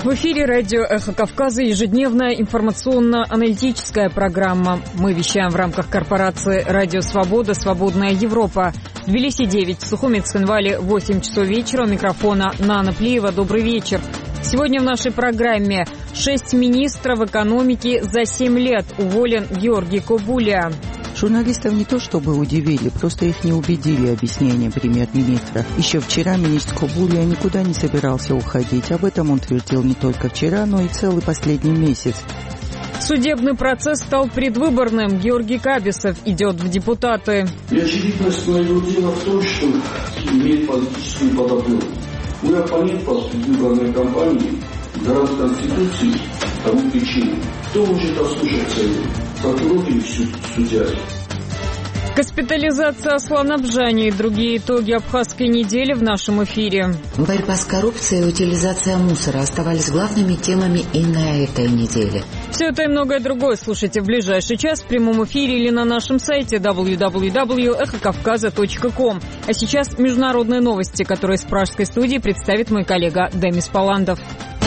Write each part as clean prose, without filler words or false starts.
В эфире радио «Эхо Кавказа» ежедневная информационно-аналитическая программа. Мы вещаем в рамках корпорации «Радио Свобода. Свободная Европа». В Тбилиси 9, в Сухуми Цхинвале 8 часов вечера. У микрофона Нана Плиева. Добрый вечер. Сегодня в нашей программе 6 министров экономики за 7 лет. Уволен Георгий Кобуля. Журналистов не то чтобы удивили, просто их не убедили объяснения премьер-министра. Еще вчера министр Кобуля никуда не собирался уходить. Об этом он твердил не только вчера, но и целый последний месяц. Судебный процесс стал предвыборным. Георгий Кабисов идет в депутаты. И очевидность моего дела в том, что имеет политическую подоплеку. Мой оппонент по предвыборной кампании гарант Конституции тому причину. Кто может ослушаться его? Прокурор или судья? Госпитализация осла Бжани и другие итоги абхазской недели в нашем эфире. Борьба с коррупцией и утилизация мусора оставались главными темами и на этой неделе. Все это и многое другое слушайте в ближайший час в прямом эфире или на нашем сайте www.эхокавказа.ком. А сейчас международные новости, которые из пражской студии представит мой коллега Демис Паландов.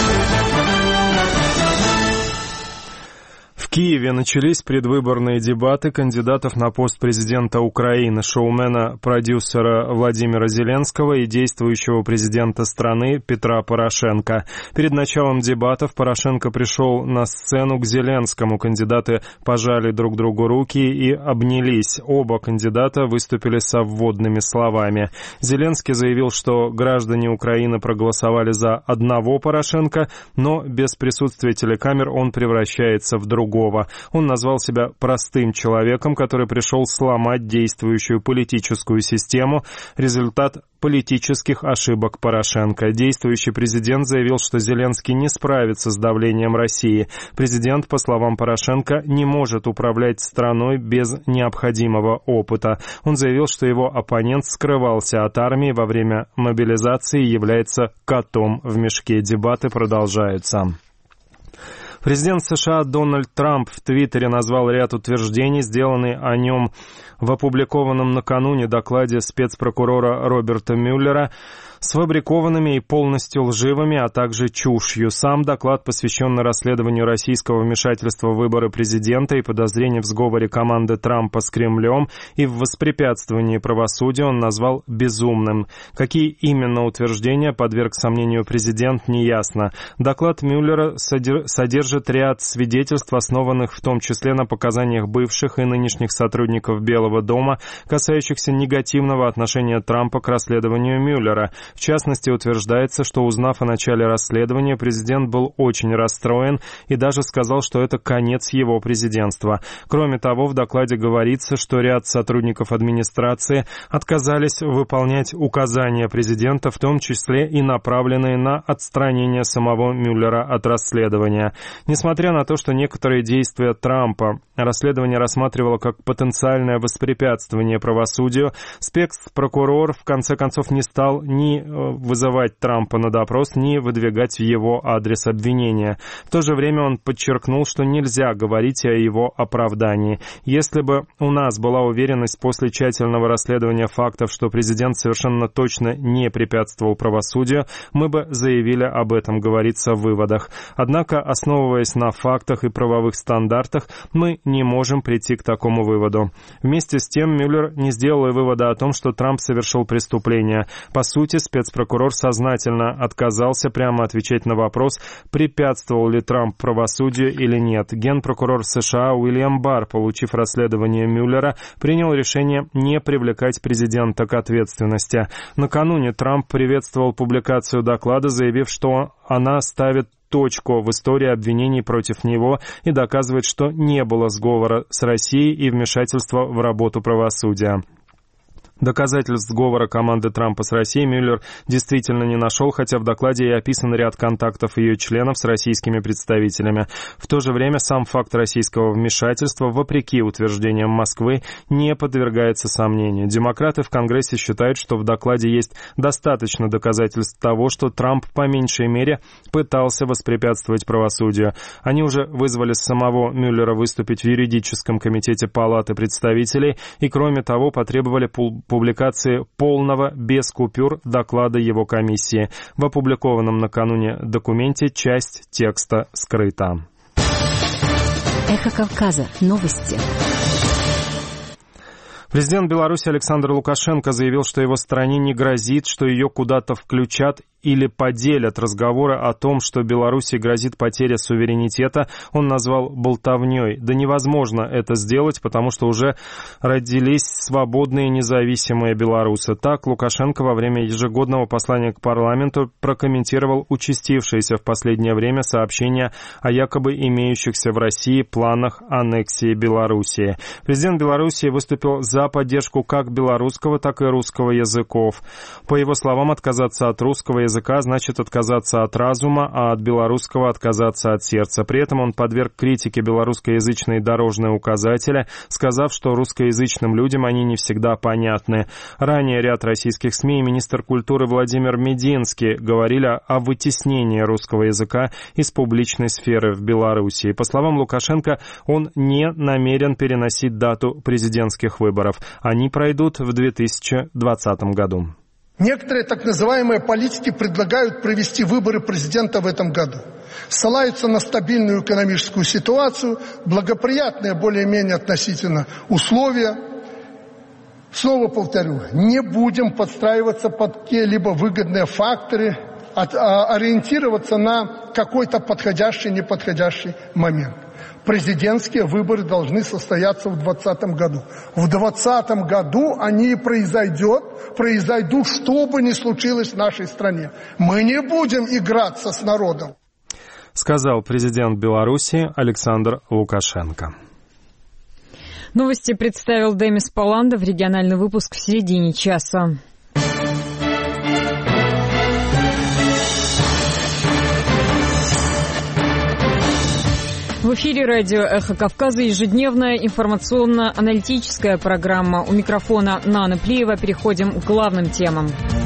В Киеве начались предвыборные дебаты кандидатов на пост президента Украины, шоумена-продюсера Владимира Зеленского и действующего президента страны Петра Порошенко. Перед началом дебатов Порошенко пришел на сцену к Зеленскому. Кандидаты пожали друг другу руки и обнялись. Оба кандидата выступили со вводными словами. Зеленский заявил, что граждане Украины проголосовали за одного Порошенко, но без присутствия телекамер он превращается в другого. Он назвал себя простым человеком, который пришел сломать действующую политическую систему, результат политических ошибок Порошенко. Действующий президент заявил, что Зеленский не справится с давлением России. Президент, по словам Порошенко, не может управлять страной без необходимого опыта. Он заявил, что его оппонент скрывался от армии во время мобилизации и является котом в мешке. Дебаты продолжаются. Президент США Дональд Трамп в Твиттере назвал ряд утверждений, сделанные о нем в опубликованном накануне докладе спецпрокурора Роберта Мюллера, сфабрикованными и полностью лживыми, а также чушью. Сам доклад, посвященный расследованию российского вмешательства в выборы президента и подозрений в сговоре команды Трампа с Кремлем и в воспрепятствовании правосудию, он назвал безумным. Какие именно утверждения подверг сомнению президент, неясно. Доклад Мюллера содержит ряд свидетельств, основанных в том числе на показаниях бывших и нынешних сотрудников Белого дома, касающихся негативного отношения Трампа к расследованию Мюллера. В частности, утверждается, что, узнав о начале расследования, президент был очень расстроен и даже сказал, что это конец его президентства. Кроме того, в докладе говорится, что ряд сотрудников администрации отказались выполнять указания президента, в том числе и направленные на отстранение самого Мюллера от расследования. Несмотря на то, что некоторые действия Трампа расследование рассматривало как потенциальное воспрепятствование правосудию, спецпрокурор в конце концов не стал ни вызывать Трампа на допрос, ни выдвигать в его адрес обвинения. В то же время он подчеркнул, что нельзя говорить о его оправдании. Если бы у нас была уверенность после тщательного расследования фактов, что президент совершенно точно не препятствовал правосудию, мы бы заявили об этом, говорится в выводах. Однако, основываясь на фактах и правовых стандартах, мы не можем прийти к такому выводу. Вместе с тем, Мюллер не сделал и вывода о том, что Трамп совершил преступление. По сути, спецпрокурор сознательно отказался прямо отвечать на вопрос, препятствовал ли Трамп правосудию или нет. Генпрокурор США Уильям Барр, получив расследование Мюллера, принял решение не привлекать президента к ответственности. Накануне Трамп приветствовал публикацию доклада, заявив, что она ставит точку в истории обвинений против него и доказывает, что не было сговора с Россией и вмешательства в работу правосудия. Доказательств сговора команды Трампа с Россией Мюллер действительно не нашел, хотя в докладе и описан ряд контактов ее членов с российскими представителями. В то же время сам факт российского вмешательства, вопреки утверждениям Москвы, не подвергается сомнению. Демократы в Конгрессе считают, что в докладе есть достаточно доказательств того, что Трамп по меньшей мере пытался воспрепятствовать правосудию. Они уже вызвали самого Мюллера выступить в юридическом комитете Палаты представителей и, кроме того, потребовали публикации полного, без купюр, доклада его комиссии. В опубликованном накануне документе часть текста скрыта. Эхо Кавказа. Новости. Президент Беларуси Александр Лукашенко заявил, что его стране не грозит, что ее куда-то включат или поделят. Разговоры о том, что Беларуси грозит потеря суверенитета, он назвал болтовней. Да невозможно это сделать, потому что уже родились свободные независимые белорусы. Так Лукашенко во время ежегодного послания к парламенту прокомментировал участившиеся в последнее время сообщения о якобы имеющихся в России планах аннексии Белоруссии. Президент Беларуси выступил за поддержку как белорусского, так и русского языков. По его словам, отказаться от русского языка значит отказаться от разума, а от белорусского отказаться от сердца. При этом он подверг критике белорусскоязычные дорожные указатели, сказав, что русскоязычным людям они не всегда понятны. Ранее ряд российских СМИ и министр культуры Владимир Мединский говорили о вытеснении русского языка из публичной сферы в Беларуси. По словам Лукашенко, он не намерен переносить дату президентских выборов. Они пройдут в 2020 году. Некоторые так называемые политики предлагают провести выборы президента в этом году. Ссылаются на стабильную экономическую ситуацию, благоприятные более-менее относительно условия. Снова повторю, не будем подстраиваться под какие-либо выгодные факторы, ориентироваться на какой-то подходящий, неподходящий момент. Президентские выборы должны состояться в 2020 году. В 2020 году они и произойдут, что бы ни случилось в нашей стране. Мы не будем играться с народом. Сказал президент Беларуси Александр Лукашенко. Новости представил Демис Паландов. Региональный выпуск в середине часа. В эфире радио «Эхо Кавказа» ежедневная информационно-аналитическая программа. У микрофона Нана Плиева. Переходим к главным темам.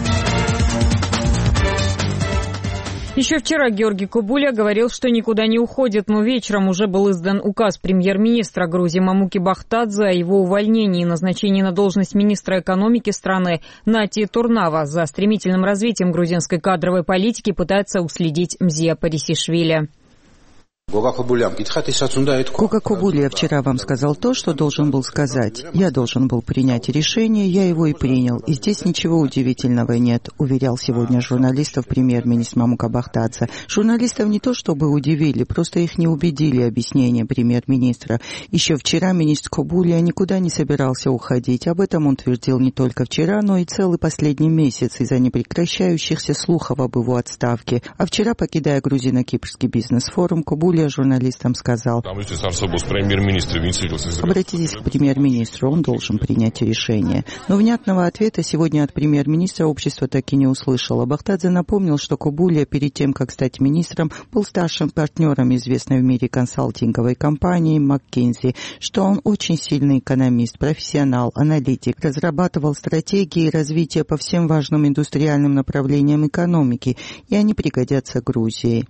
Еще вчера Георгий Кобуля говорил, что никуда не уходит, но вечером уже был издан указ премьер-министра Грузии Мамуки Бахтадзе о его увольнении и назначении на должность министра экономики страны Нати Турнава. За стремительным развитием грузинской кадровой политики пытается уследить Мзия Парисишвили. Гога Кобуля вчера вам сказал то, что должен был сказать. Я должен был принять решение, я его и принял. И здесь ничего удивительного нет, уверял сегодня журналистов премьер-министр Мамука Бахтадзе. Журналистов не то чтобы удивили, просто их не убедили объяснения премьер-министра. Еще вчера министр Кобуля никуда не собирался уходить. Об этом он твердил не только вчера, но и целый последний месяц из-за непрекращающихся слухов об его отставке. А вчера, покидая грузино-кипрский бизнес-форум, Кобуля журналистам сказал: обратитесь к премьер-министру, он должен принять решение. Но внятного ответа сегодня от премьер-министра общество так и не услышало. Бахтадзе напомнил, что Кобуля перед тем, как стать министром, был старшим партнером известной в мире консалтинговой компании McKinsey, что он очень сильный экономист, профессионал, аналитик, разрабатывал стратегии развития по всем важным индустриальным направлениям экономики, и они пригодятся Грузии.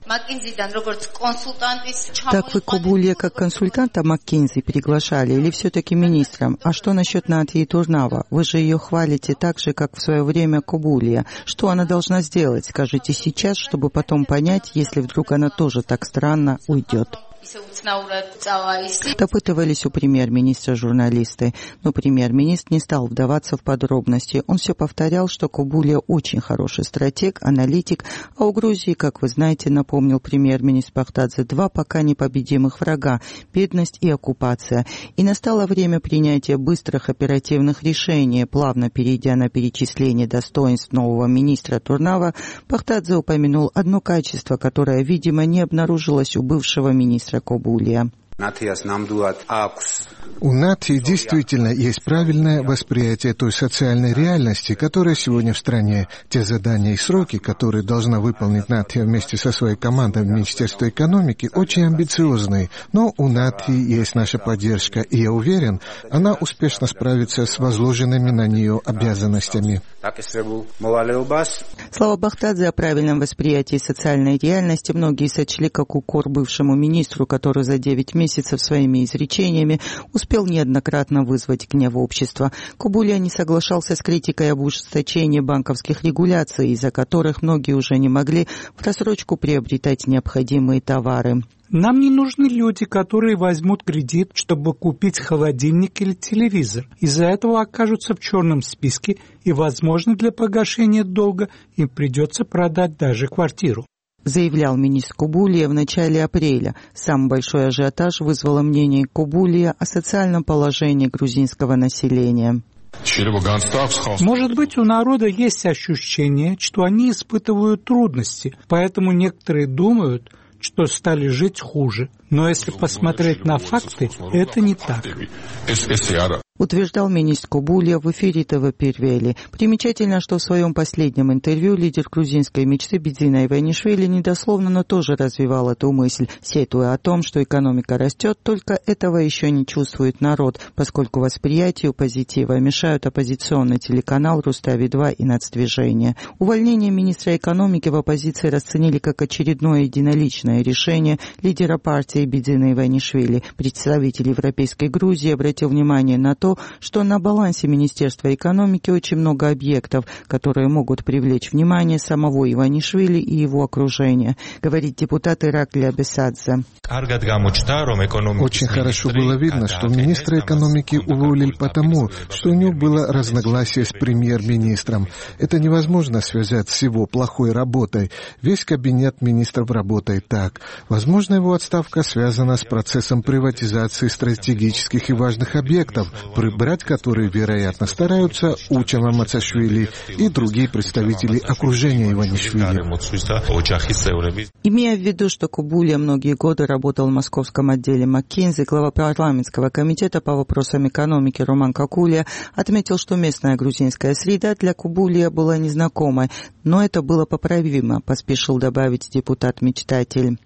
Так вы Кобуля как консультанта McKinsey приглашали или все-таки министром? А что насчет Нати Турнава? Вы же ее хвалите так же, как в свое время Кобуля. Что она должна сделать? Скажите сейчас, чтобы потом понять, если вдруг она тоже так странно уйдет. Допытывались у премьер-министра журналисты, но премьер-министр не стал вдаваться в подробности. Он все повторял, что Кобуля очень хороший стратег, аналитик, а у Грузии, как вы знаете, напомнил премьер-министр Бахтадзе, два пока непобедимых врага – бедность и оккупация. И настало время принятия быстрых оперативных решений. Плавно перейдя на перечисление достоинств нового министра Турнава, Бахтадзе упомянул одно качество, которое, видимо, не обнаружилось у бывшего министра Кобуля. У Нати действительно есть правильное восприятие той социальной реальности, которая сегодня в стране. Те задания и сроки, которые должна выполнить Нати вместе со своей командой в Министерстве экономики, очень амбициозные. Но у Нати есть наша поддержка, и я уверен, она успешно справится с возложенными на нее обязанностями. Слова Бахтадзе о правильном восприятии социальной реальности многие сочли как укор бывшему министру, который за 9 месяцев своими изречениями успел неоднократно вызвать гнев общества. Кобулия не соглашался с критикой об ужесточении банковских регуляций, из-за которых многие уже не могли в рассрочку приобретать необходимые товары. Нам не нужны люди, которые возьмут кредит, чтобы купить холодильник или телевизор. Из-за этого окажутся в черном списке, и, возможно, для погашения долга им придется продать даже квартиру. Заявлял министр Кобулия в начале апреля. Самый большой ажиотаж вызвало мнение Кобулия о социальном положении грузинского населения. Может быть, у народа есть ощущение, что они испытывают трудности, поэтому некоторые думают, что стали жить хуже. Но если посмотреть на факты, это не так. Утверждал министр Кобулия в эфире ТВ-Первели. Примечательно, что в своем последнем интервью лидер грузинской мечты Бидзина Иванишвили недословно, но тоже развивал эту мысль, сетуя о том, что экономика растет, только этого еще не чувствует народ, поскольку восприятию позитива мешают оппозиционный телеканал «Рустави-2» и «Нацдвижение». Увольнение министра экономики в оппозиции расценили как очередное единоличное решение лидера партии Бидзина Иванишвили. Представитель Европейской Грузии обратил внимание на то, что на балансе Министерства экономики очень много объектов, которые могут привлечь внимание самого Иванишвили и его окружения, говорит депутат Иракли Абесадзе. Очень хорошо было видно, что министра экономики уволили потому, что у него было разногласие с премьер-министром. Это невозможно связать с его плохой работой. Весь кабинет министров работает так. Возможно, его отставка связана с процессом приватизации стратегических и важных объектов, прибрать которые, вероятно, стараются Учама Мацашвили и другие представители окружения Иванишвили. Имея в виду, что Кобулия многие годы работал в московском отделе МакКинзи, глава парламентского комитета по вопросам экономики Роман Какулия отметил, что местная грузинская среда для Кобулия была незнакомой, но это было поправимо, поспешил добавить депутат-мечтатель.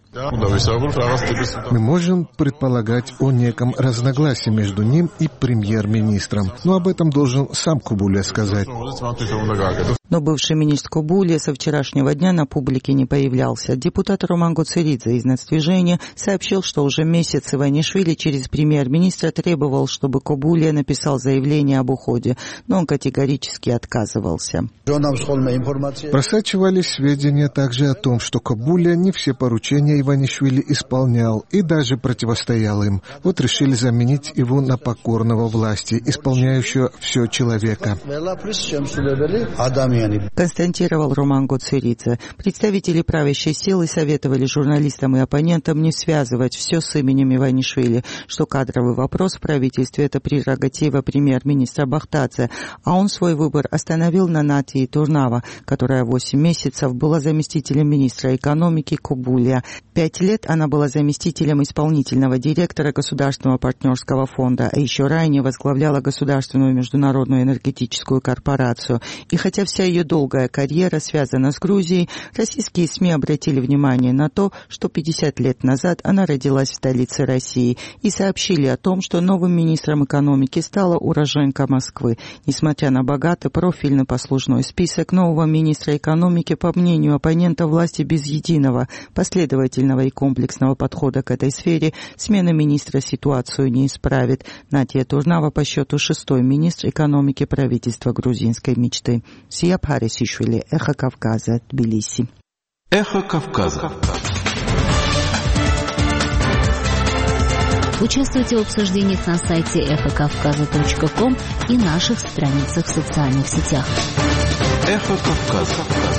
Мы можем предполагать о неком разногласии между ним и премьер-министром, но об этом должен сам Кобулия сказать. Но бывший министр Кобулия со вчерашнего дня на публике не появлялся. Депутат Роман Гоцеридзе из «Нацдвижения» сообщил, что уже месяц Иванишвили через премьер-министра требовал, чтобы Кобулия написал заявление об уходе, но он категорически отказывался. Просачивались сведения также о том, что Кобулия не все поручения Иванишвили исполнял и даже противостоял им. Вот решили заменить его на покорного власти, исполняющего все человека. Констатировал Роман Гоцеридзе. Представители правящей силы советовали журналистам и оппонентам не связывать все с именем Иванишвили, что кадровый вопрос в правительстве – это прерогатива премьер-министра Бахтадзе, а он свой выбор остановил на Натии Турнава, которая 8 месяцев была заместителем министра экономики Кобулия. 5 лет она была заместителем исполнительного директора Государственного партнерского фонда, а еще ранее возглавляла Государственную международную энергетическую корпорацию. И хотя вся ее долгая карьера связана с Грузией, российские СМИ обратили внимание на то, что 50 лет назад она родилась в столице России, и сообщили о том, что новым министром экономики стала уроженка Москвы. Несмотря на богатый профильный послужной список нового министра экономики, по мнению оппонента власти, без единого последовательного и комплексного подхода к этой сфере, смена министра ситуацию не исправит. Натия Турнава по счету 6-й министр экономики правительства грузинской мечты. Сия Парисишвили, Эхо Кавказа, Тбилиси. Эхо Кавказа. Участвуйте в обсуждениях на сайте эхокавказа.ком и наших страницах в социальных сетях. Эхо Кавказа.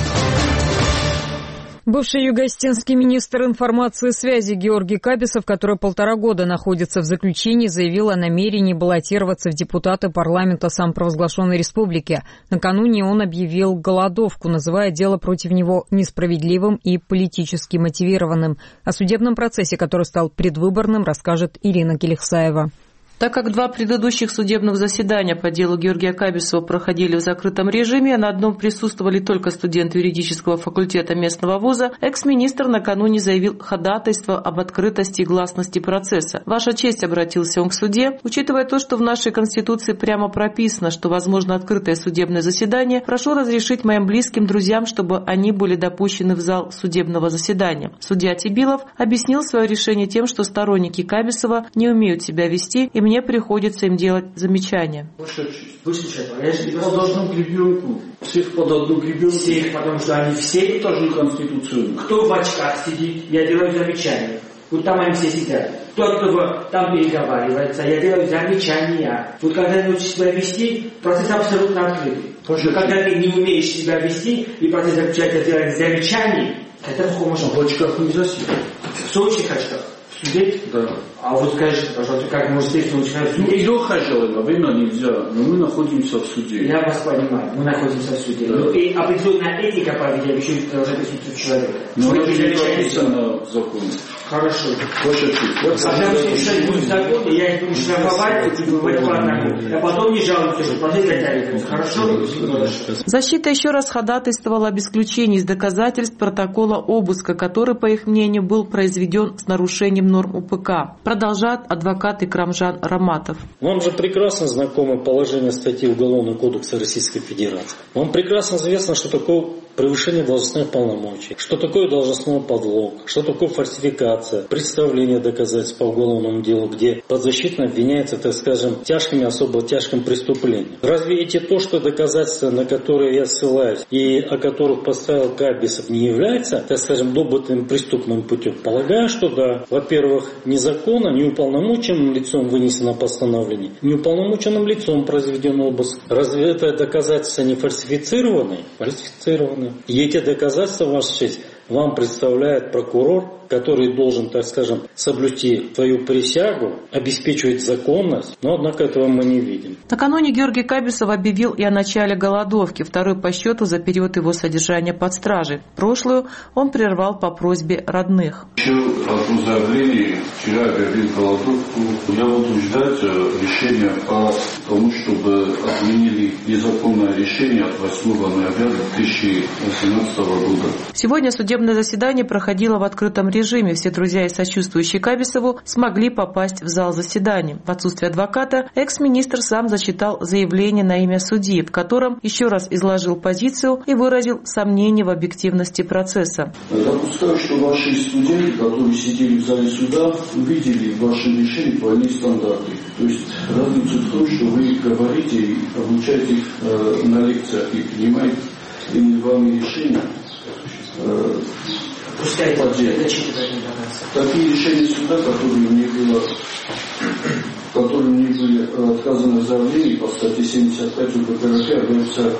Бывший юго-осетинский министр информации и связи Георгий Кабисов, который 1,5 года находится в заключении, заявил о намерении баллотироваться в депутаты парламента самопровозглашенной республики. Накануне он объявил голодовку, называя дело против него несправедливым и политически мотивированным. О судебном процессе, который стал предвыборным, расскажет Ирина Келихсаева. Так как два предыдущих судебных заседания по делу Георгия Кабисова проходили в закрытом режиме, а на одном присутствовали только студенты юридического факультета местного вуза, экс-министр накануне заявил ходатайство об открытости и гласности процесса. «Ваша честь», — обратился он к суде, учитывая то, что в нашей Конституции прямо прописано, что возможно открытое судебное заседание, прошу разрешить моим близким друзьям, чтобы они были допущены в зал судебного заседания. Судья Тибилов объяснил свое решение тем, что сторонники Кабисова не умеют себя вести, и мне приходится им делать замечания. Под одну гребенку. Всех под одну гребенку. Всех, потому что они все тоже конституционные. Кто в очках сидит, я делаю замечания. Вот там они все сидят. Тот, кто там переговаривается, я делаю замечания. Вот когда ты учишь себя вести, процесс абсолютно открытый. Когда ты не умеешь себя вести, и процесс заключается в делании замечаний, это плохо. В очках нельзя сидеть. В сочных очках. Судить? Да. А вот скажите, пожалуйста, как может быть, что начинают судить? Леха во время нельзя, но мы находимся в суде. Я вас понимаю, мы находимся в суде. Да. И определенная этика поведения еще должна присутствовать человека. Но это не прописано в законе. Хорошо. А когда вы решать будет закон, я их буду штрафовать, а потом не жалуются, что процесс затягивается. Хорошо? Защита еще раз ходатайствовала об исключении из доказательств протокола обыска, который, по их мнению, был произведен с нарушением норм УПК. Продолжает адвокат Икрамжан Раматов. Вам же прекрасно знакомо положение статьи Уголовного кодекса Российской Федерации. Вам прекрасно известно, что такое превышение должностных полномочий, что такое должностной подлог, что такое фальсификация, представление доказательств по уголовному делу, где подзащитный обвиняется, так скажем, тяжким и особо тяжким преступлением. Разве эти то, что доказательства, на которые я ссылаюсь и о которых поставил Кабисов, не является, так скажем, добытым преступным путем? Полагаю, что да. Во-первых, незаконно, неуполномоченным лицом вынесено постановление, неуполномоченным лицом произведен обыск. Разве это доказательства не фальсифицированы? Фальсифицированы. И эти доказательства, Ваша честь, вам представляет прокурор, который должен, так скажем, соблюсти твою присягу, обеспечивать законность, но, однако, этого мы не видим. Накануне Георгий Кабисов объявил и о начале голодовки, второй по счету за период его содержания под стражей. Прошлую он прервал по просьбе родных. Еще одно заявление. Вчера объявил голодовку. Я буду ждать решения по тому, чтобы отменили незаконное решение от 8 ноября 2018 года. Сегодня судебное заседание проходило в открытом режиме. Все друзья и сочувствующие Кабисову смогли попасть в зал заседаний. В отсутствие адвоката экс-министр сам зачитал заявление на имя судьи, в котором еще раз изложил позицию и выразил сомнения в объективности процесса. Допускаю, что ваши студенты, которые сидели в зале суда, увидели в вашем решении двойные стандарты. То есть разница в том, что вы говорите и обучаете их на лекциях и принимаете индивидуальные решения. Пускай такие решения суда, которые мне были отказаны в заявлении по статье 75 УПК РФ, являются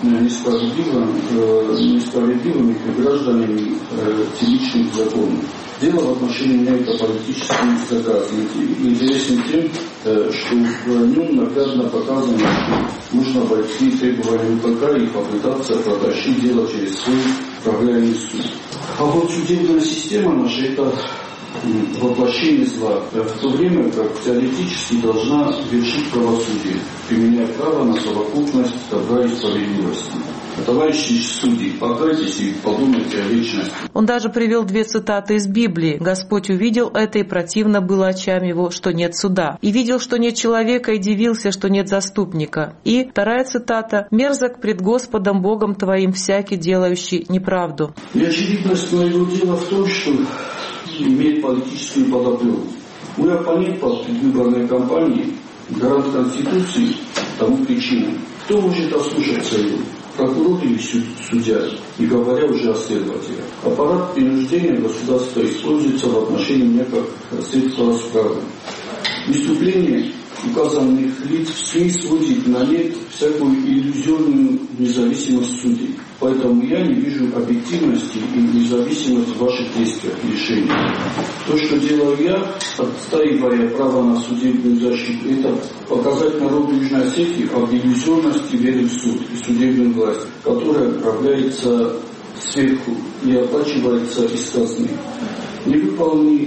несправедливыми к гражданам личных законов. Дело в отношении меня это политически доказано. Интересен тем, что в нем наглядно показано, что нужно обойти требования УПК и попытаться протащить дело через свой управляемый суд. А вот судебная система наша – это воплощение зла, в то время как теоретически должна вершить правосудие, применяя право на совокупность добра и справедливости. Товарищи судьи, покайтесь и подумайте о вечности. Он даже привел 2 цитаты из Библии. «Господь увидел это, и противно было очам его, что нет суда. И видел, что нет человека, и дивился, что нет заступника». И 2 цитата: «Мерзок пред Господом Богом твоим всякий, делающий неправду». Неочевидность моего дела в том, что имеет политическую подоплеку. Мой оппонент по предвыборной кампании гарант Конституции тому причину. Кто может ослушаться его? Прокурор или судья, не говоря уже о следователях. Аппарат принуждения государства используется в отношении меня как средство расправы. Выступление указанных лиц в СМИ сводит на нет всякую иллюзорную независимость судей. Поэтому я не вижу объективности и независимости в ваших действиях и решениях. То, что делаю я, отстаивая право на судебную защиту, это показать народу Южной Осетии об иллюзорности веры в суд и судебную власть, которая отправляется сверху и оплачивается из казны. Не выполни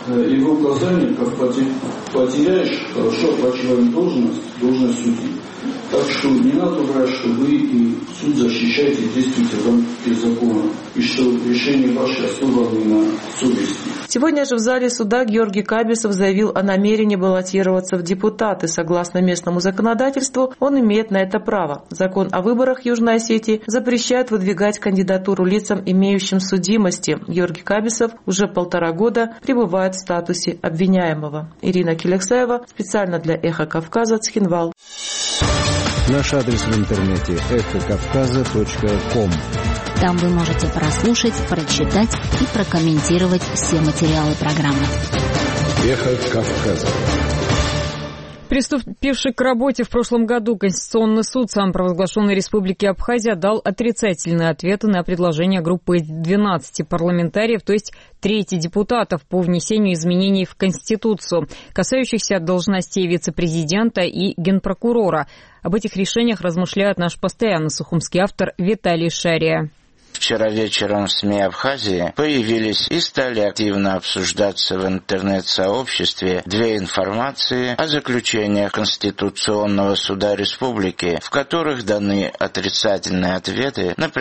его указания, как потеряешь хорошо оплачиваемую должность судьи. Так что не надо врать, что вы и суд защищаете, действуете в рамках закона, и что решение ваше основано на совести. Сегодня же в зале суда Георгий Кабисов заявил о намерении баллотироваться в депутаты. Согласно местному законодательству, он имеет на это право. Закон о выборах Южной Осетии запрещает выдвигать кандидатуру лицам, имеющим судимости. Георгий Кабисов уже 1,5 года пребывает в статусе обвиняемого. Ирина Келексаева специально для «Эхо Кавказа», Цхинвал. Наш адрес в интернете эхокавказа.ком. Там вы можете прослушать, прочитать и прокомментировать все материалы программы. Эхо Кавказа. Приступивший к работе в прошлом году Конституционный суд самопровозглашенной Республики Абхазия дал отрицательные ответы на предложение группы 12 парламентариев, то есть трети депутатов, по внесению изменений в Конституцию, касающихся должностей вице-президента и генпрокурора. Об этих решениях размышляет наш постоянный сухумский автор Виталий Шария. Вчера вечером в СМИ Абхазии появились и стали активно обсуждаться в интернет-сообществе две информации о заключениях Конституционного суда республики, в которых даны отрицательные ответы на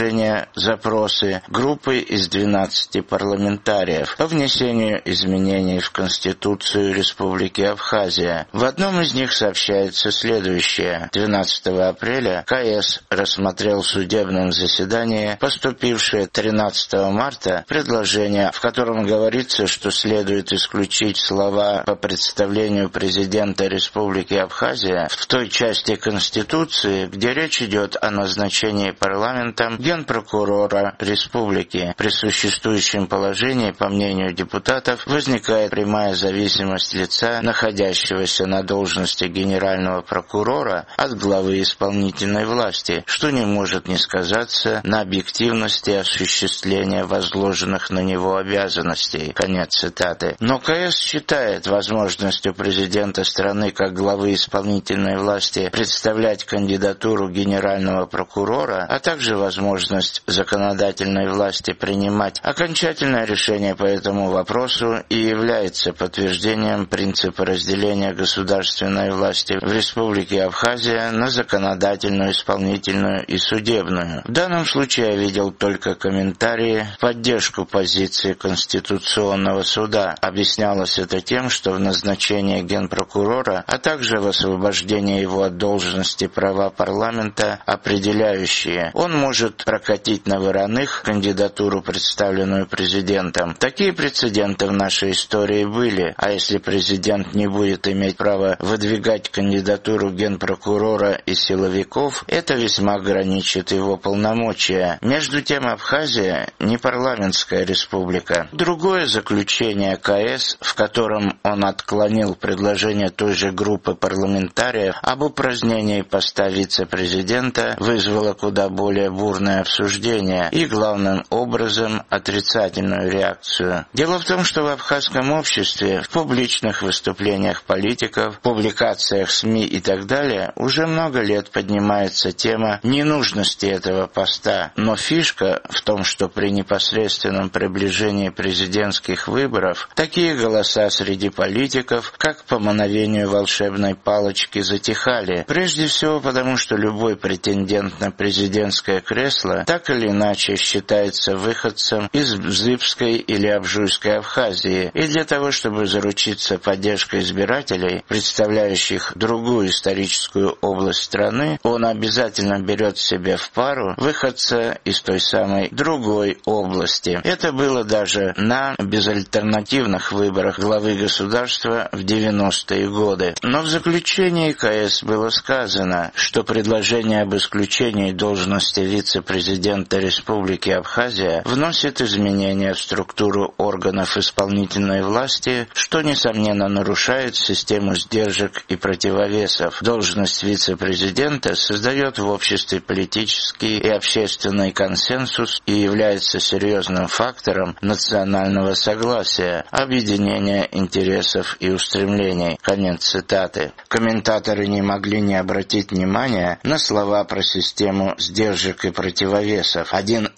запросы группы из 12 парламентариев по внесению изменений в Конституцию Республики Абхазия. В одном из них сообщается следующее. 12 апреля КС рассмотрел в судебном заседании поступившее 13 марта предложение, в котором говорится, что следует исключить слова «по представлению президента Республики Абхазия» в той части Конституции, где речь идет о назначении парламентом генпрокурора республики. При существующем положении, по мнению депутатов, возникает прямая зависимость лица, находящегося на должности генерального прокурора, от главы исполнительной власти, что не может не сказаться на объективности осуществления возложенных на него обязанностей. Конец цитаты. Но КС считает возможностью президента страны как главы исполнительной власти представлять кандидатуру генерального прокурора, а также возможность законодательной власти принимать окончательное решение по этому вопросу и является подтверждением принципа разделения государственной власти в Республике Абхазия на законодательную, исполнительную и судебную. В данном случае я видел только комментарии в поддержку позиции Конституционного суда. Объяснялось это тем, что в назначении генпрокурора, а также в освобождении его от должности права парламента определяющие. Он может прокатить на вороных кандидатуру, представленную президентом. Такие прецеденты в нашей истории были. А если президент не будет иметь права выдвигать кандидатуру генпрокурора и силовиков, это весьма ограничит его полномочия. Между тем, Абхазия не парламентская республика. Другое заключение КС, в котором он отклонил предложение той же группы парламентариев об упразднении поста вице-президента, вызвало куда более бурное обсуждение и, главным образом, отрицательную реакцию. Дело в том, что в абхазском обществе, в публичных выступлениях политиков, публикациях СМИ и так далее уже много лет поднимается тема ненужности этого поста, но фишка в том, что при непосредственном приближении президентских выборов такие голоса среди политиков, как по мановению волшебной палочки, затихали. Прежде всего потому, что любой претендент на президентское кресло так или иначе считается выходцем из Бзыбской или Абжуйской Абхазии, и для того, чтобы заручиться поддержкой избирателей, представляющих другую историческую область страны, он обязательно берет себе в пару выходца из той самой другой области. Это было даже на безальтернативных выборах главы государства в 90-е годы. Но в заключении КС было сказано, что предложение об исключении должности вице-президента Республики Абхазия вносит изменения в структуру органов исполнительной власти, что, несомненно, нарушает систему сдержек и противовесов. Должность вице-президента создает в обществе политический и общественный консенсус и является серьезным фактором национального согласия, объединения интересов и устремлений. Конец цитаты. Комментаторы не могли не обратить внимания на слова про систему сдержек и противовесов. Один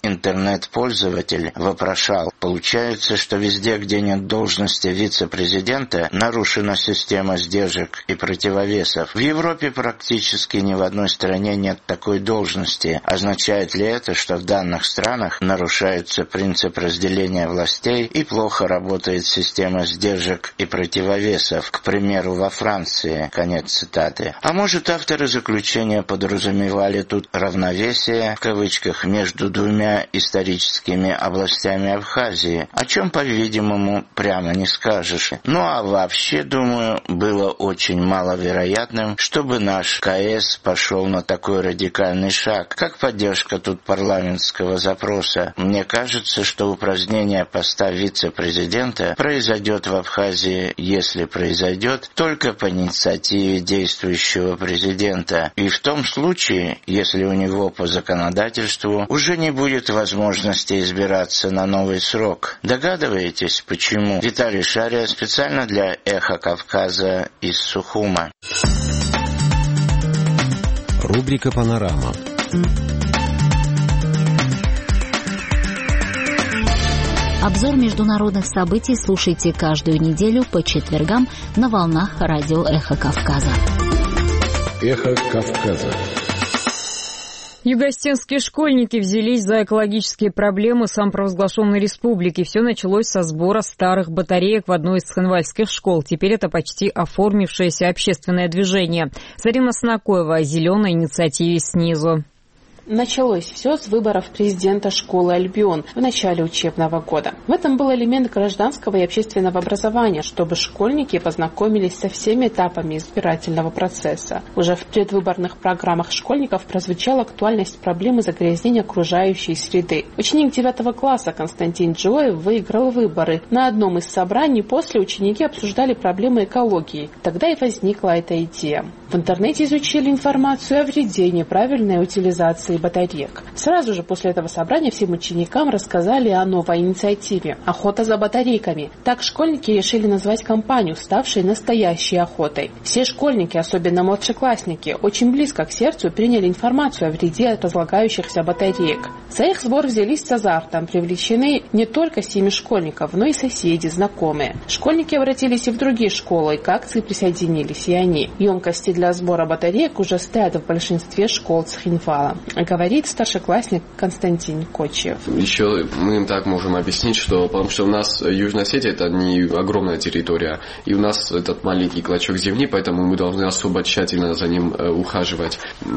интернет-пользователь вопрошал: получается, что везде, где нет должности вице-президента, нарушена система сдержек и противовесов. В Европе практически ни в одной стране нет такой должности. Означает ли это, что в данных странах нарушается принцип разделения властей и плохо работает система сдержек и противовесов, к примеру, во Франции? Конец цитаты. А может, авторы заключения подразумевали тут равновесие, в кавычках, между двумя историческими областями Абхазии, о чем, по-видимому, прямо не скажешь. Ну а вообще, думаю, было очень маловероятным, чтобы наш КС пошел на такой радикальный шаг, как поддержка тут парламентского запроса. Мне кажется, что упразднение поста вице-президента произойдет в Абхазии, если произойдет, только по инициативе действующего президента. И в том случае, если у него по законодательству уже не будет возможности избираться на новый срок. Догадываетесь, почему? Виталий Шария специально для «Эхо Кавказа» из Сухума. Рубрика «Панорама». Обзор международных событий слушайте каждую неделю по четвергам на волнах радио «Эхо Кавказа». «Эхо Кавказа». Юго-осетинские школьники взялись за экологические проблемы самопровозглашенной республики. Все началось со сбора старых батареек в одной из цхинвальских школ. Теперь это почти оформившееся общественное движение. Зарина Снакоева о зеленой инициативе снизу. Началось все с выборов президента школы «Альбион» в начале учебного года. В этом был элемент гражданского и общественного образования, чтобы школьники познакомились со всеми этапами избирательного процесса. Уже в предвыборных программах школьников прозвучала актуальность проблемы загрязнения окружающей среды. Ученик 9 класса Константин Джоев выиграл выборы. На одном из собраний после ученики обсуждали проблемы экологии. Тогда и возникла эта идея. В интернете изучили информацию о вреде неправильной утилизации батареек. Сразу же после этого собрания всем ученикам рассказали о новой инициативе – «Охота за батарейками». Так школьники решили назвать кампанию, ставшей настоящей охотой. Все школьники, особенно младшеклассники, очень близко к сердцу приняли информацию о вреде от разлагающихся батареек. За их сбор взялись с азартом, привлечены не только семьи школьников, но и соседи, знакомые. Школьники обратились и в другие школы, к акции присоединились и они. Емкости для сбора батареек уже стоят в большинстве школ Цхинвала, говорит старшеклассник Константин Кочев. Еще мы им так можем объяснить, что потому что у нас Южная Осетия это не огромная территория, и у нас этот маленький клочок земли, поэтому мы должны особо тщательно за ним ухаживать.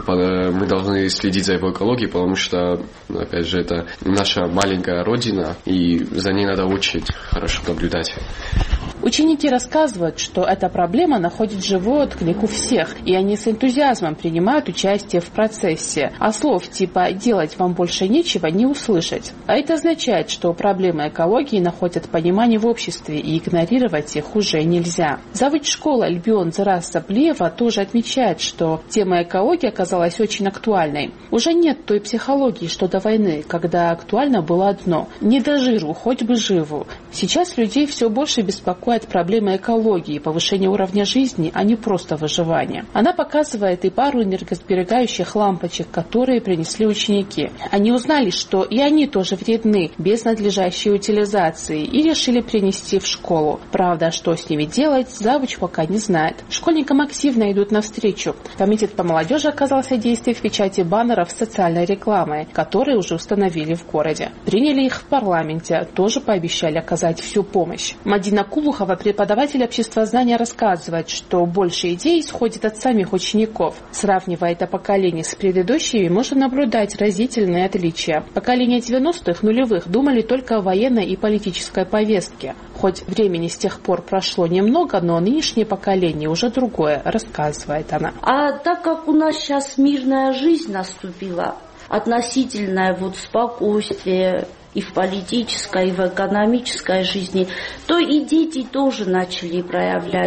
Мы должны следить за его экологией, потому что, опять же, это наша маленькая родина, и за ней надо очень хорошо наблюдать. Ученики рассказывают, что эта проблема находит живой отклик у всех, и они с энтузиазмом принимают участие в процессе. А слов типа «делать вам больше нечего» не услышать. А это означает, что проблемы экологии находят понимание в обществе, и игнорировать их уже нельзя. Завуч школы Альбион Зарас Саплиева тоже отмечает, что тема экологии оказалась очень актуальной. Уже нет той психологии, что до войны, когда актуально было одно – не до жиру, хоть бы живу. Сейчас людей все больше беспокоит проблемы экологии, повышения уровня жизни, а не просто выживания. Она показывает и пару энергосберегающих лампочек, которые принесли ученики. Они узнали, что и они тоже вредны без надлежащей утилизации, и решили принести в школу. Правда, что с ними делать, завуч пока не знает. Школьникам активно идут навстречу. Комитет по молодежи оказался действием в печати баннеров с социальной рекламой, которые уже установили в городе. Приняли их в парламенте, тоже пообещали оказать всю помощь. Мадина Кулухова, преподаватель обществознания, рассказывает, что больше идей исходит от самих учеников. Сравнивая это поколение с предыдущими, можно наблюдать разительные отличия. Поколение 90-х, нулевых думали только о военной и политической повестке. Хоть времени с тех пор прошло немного, но нынешнее поколение уже другое, рассказывает она. А так как у нас сейчас мирная жизнь наступила, относительное спокойствие и в политической, и в экономической жизни, то и дети тоже начали проявлять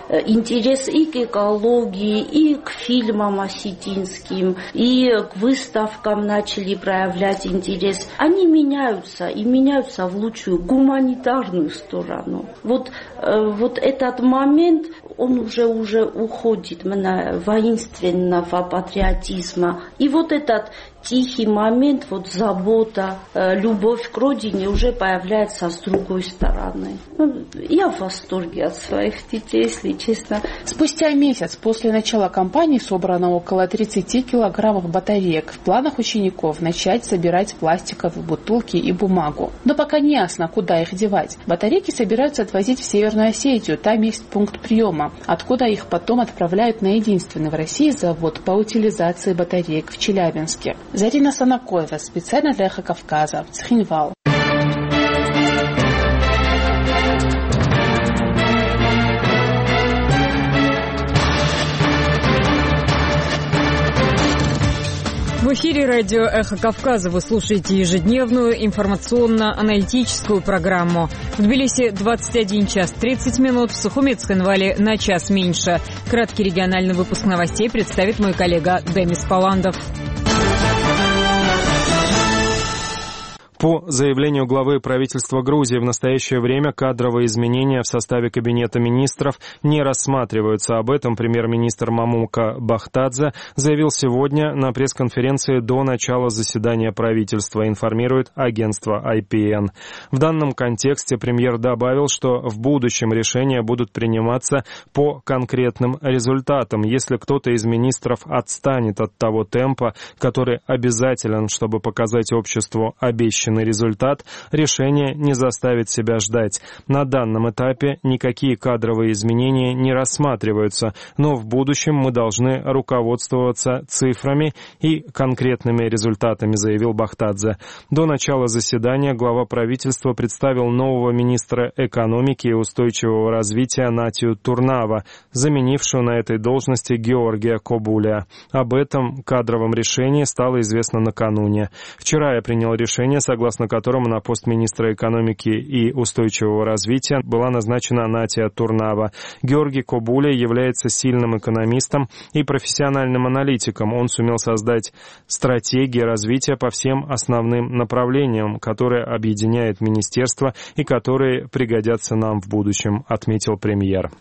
интерес и к экологии, и к фильмам осетинским, и к выставкам начали проявлять интерес. Они меняются, и меняются в лучшую гуманитарную сторону. Вот этот момент, он уже уходит воинственного патриотизма. И вот этот тихий момент, забота, любовь к родине уже появляется с другой стороны. Я в восторге от своих детей, если честно. Спустя месяц после начала кампании собрано около 30 килограммов батареек. В планах учеников начать собирать пластиковые бутылки и бумагу. Но пока не ясно, куда их девать. Батарейки собираются отвозить в Северную Осетию. Там есть пункт приема, откуда их потом отправляют на единственный в России завод по утилизации батареек в Челябинске. Зарина Санакоева, специально для «Эхо Кавказа», Цхинвал. В эфире радио «Эхо Кавказа» вы слушаете ежедневную информационно-аналитическую программу. В Тбилиси 21 час 30 минут, в Сухуми Цхинвале на час меньше. Краткий региональный выпуск новостей представит мой коллега Демис Паландов. По заявлению главы правительства Грузии, в настоящее время кадровые изменения в составе Кабинета министров не рассматриваются. Об этом премьер-министр Мамука Бахтадзе заявил сегодня на пресс-конференции до начала заседания правительства, информирует агентство IPN. В данном контексте премьер добавил, что в будущем решения будут приниматься по конкретным результатам. Если кто-то из министров отстанет от того темпа, который обязателен, чтобы показать обществу обещанный результат, решение не заставит себя ждать. На данном этапе никакие кадровые изменения не рассматриваются, но в будущем мы должны руководствоваться цифрами и конкретными результатами, заявил Бахтадзе. До начала заседания глава правительства представил нового министра экономики и устойчивого развития Натию Турнава, заменившую на этой должности Георгия Кобуля. Об этом кадровом решении стало известно накануне. Вчера я принял решение, согласно которому на пост министра экономики и устойчивого развития была назначена Натия Турнава. Георгий Кобуля является сильным экономистом и профессиональным аналитиком. Он сумел создать стратегии развития по всем основным направлениям, которые объединяют министерства и которые пригодятся нам в будущем, отметил премьер.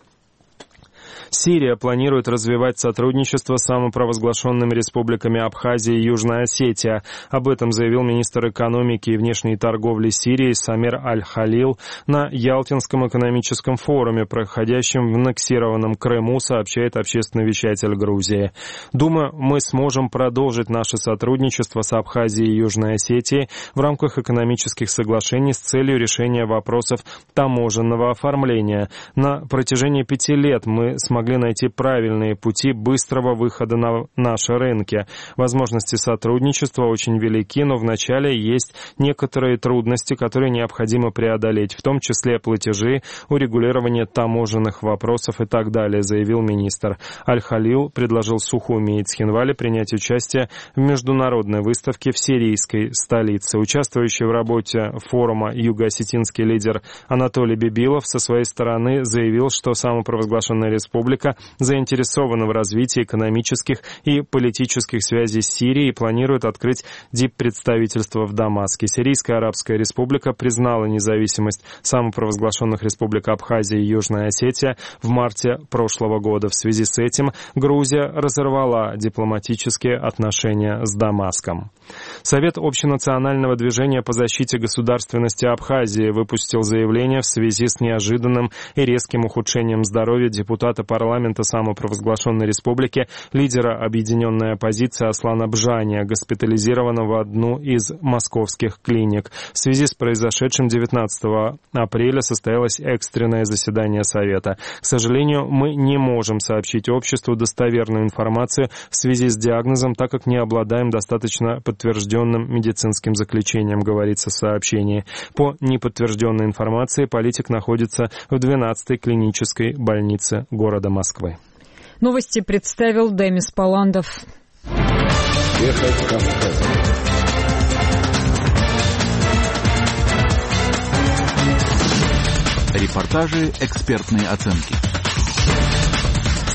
Сирия планирует развивать сотрудничество с самопровозглашенными республиками Абхазия и Южная Осетия. Об этом заявил министр экономики и внешней торговли Сирии Самир Аль-Халил на Ялтинском экономическом форуме, проходящем в аннексированном Крыму, сообщает общественный вещатель Грузии. Думаю, мы сможем продолжить наше сотрудничество с Абхазией и Южной Осетией в рамках экономических соглашений с целью решения вопросов таможенного оформления. На протяжении 5 лет мы смогли найти правильные пути быстрого выхода на наши рынки. Возможности сотрудничества очень велики, но вначале есть некоторые трудности, которые необходимо преодолеть, в том числе платежи, урегулирование таможенных вопросов и так далее, заявил министр. Аль-Халил предложил Сухуми и Цхинвале принять участие в международной выставке в сирийской столице. Участвующий в работе форума юго-осетинский лидер Анатолий Бибилов со своей стороны заявил, что самопровозглашенная республика заинтересована в развитии экономических и политических связей с Сирией и планирует открыть диппредставительство в Дамаске. Сирийская Арабская Республика признала независимость самопровозглашенных республик Абхазия и Южная Осетия в марте прошлого года. В связи с этим Грузия разорвала дипломатические отношения с Дамаском. Совет общенационального движения по защите государственности Абхазии выпустил заявление в связи с неожиданным и резким ухудшением здоровья депутата парламента самопровозглашенной республики, лидера объединенной оппозиции Аслана Бжания, госпитализированного в одну из московских клиник. В связи с произошедшим 19 апреля состоялось экстренное заседание Совета. К сожалению, мы не можем сообщить обществу достоверную информацию в связи с диагнозом, так как не обладаем достаточно подтвержденным медицинским заключением, говорится в сообщении. По неподтвержденной информации политик находится в 12-й клинической больнице города Москвы. Новости представил Демис Паландов. Эхо Кавказа. Репортажи, экспертные оценки.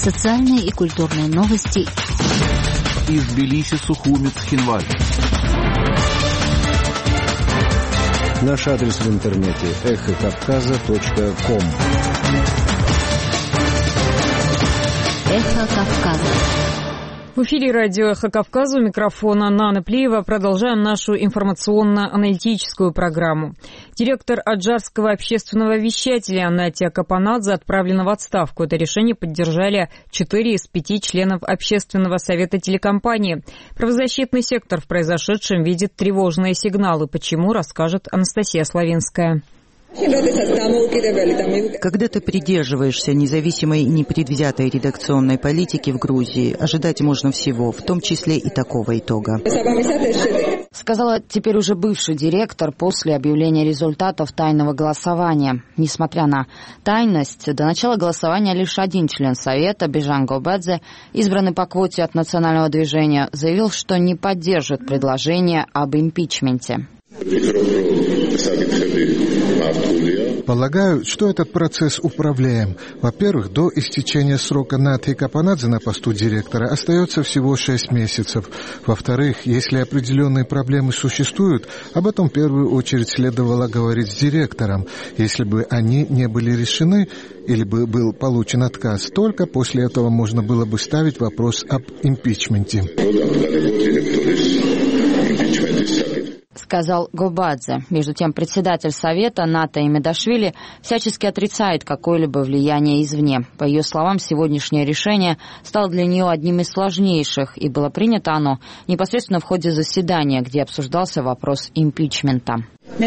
Социальные и культурные новости. Из Тбилиси, Сухумец, Хинваль. Наш адрес в интернете эхокавказа.ком. Эхо Кавказа. В эфире радио «Эхо Кавказа», у микрофона Нана Плиева. Продолжаем нашу информационно-аналитическую программу. Директор Аджарского общественного вещателя Натия Капанадзе отправлена в отставку. Это решение поддержали 4 из 5 членов Общественного совета телекомпании. Правозащитный сектор в произошедшем видит тревожные сигналы. Почему, расскажет Анастасия Славинская. Когда ты придерживаешься независимой и непредвзятой редакционной политики в Грузии, ожидать можно всего, в том числе и такого итога. Сказала теперь уже бывший директор после объявления результатов тайного голосования. Несмотря на тайность, до начала голосования лишь один член Совета, Бижан Гобадзе, избранный по квоте от национального движения, заявил, что не поддержит предложение об импичменте. Полагаю, что этот процесс управляем. Во-первых, до истечения срока Натии Капанадзе на посту директора остается всего 6 месяцев. Во-вторых, если определенные проблемы существуют, об этом в первую очередь следовало говорить с директором. Если бы они не были решены или бы был получен отказ, только после этого можно было бы ставить вопрос об импичменте. Сказал Гобадзе. Между тем, председатель Совета Ната Имедашвили всячески отрицает какое-либо влияние извне. По ее словам, сегодняшнее решение стало для нее одним из сложнейших, и было принято оно непосредственно в ходе заседания, где обсуждался вопрос импичмента.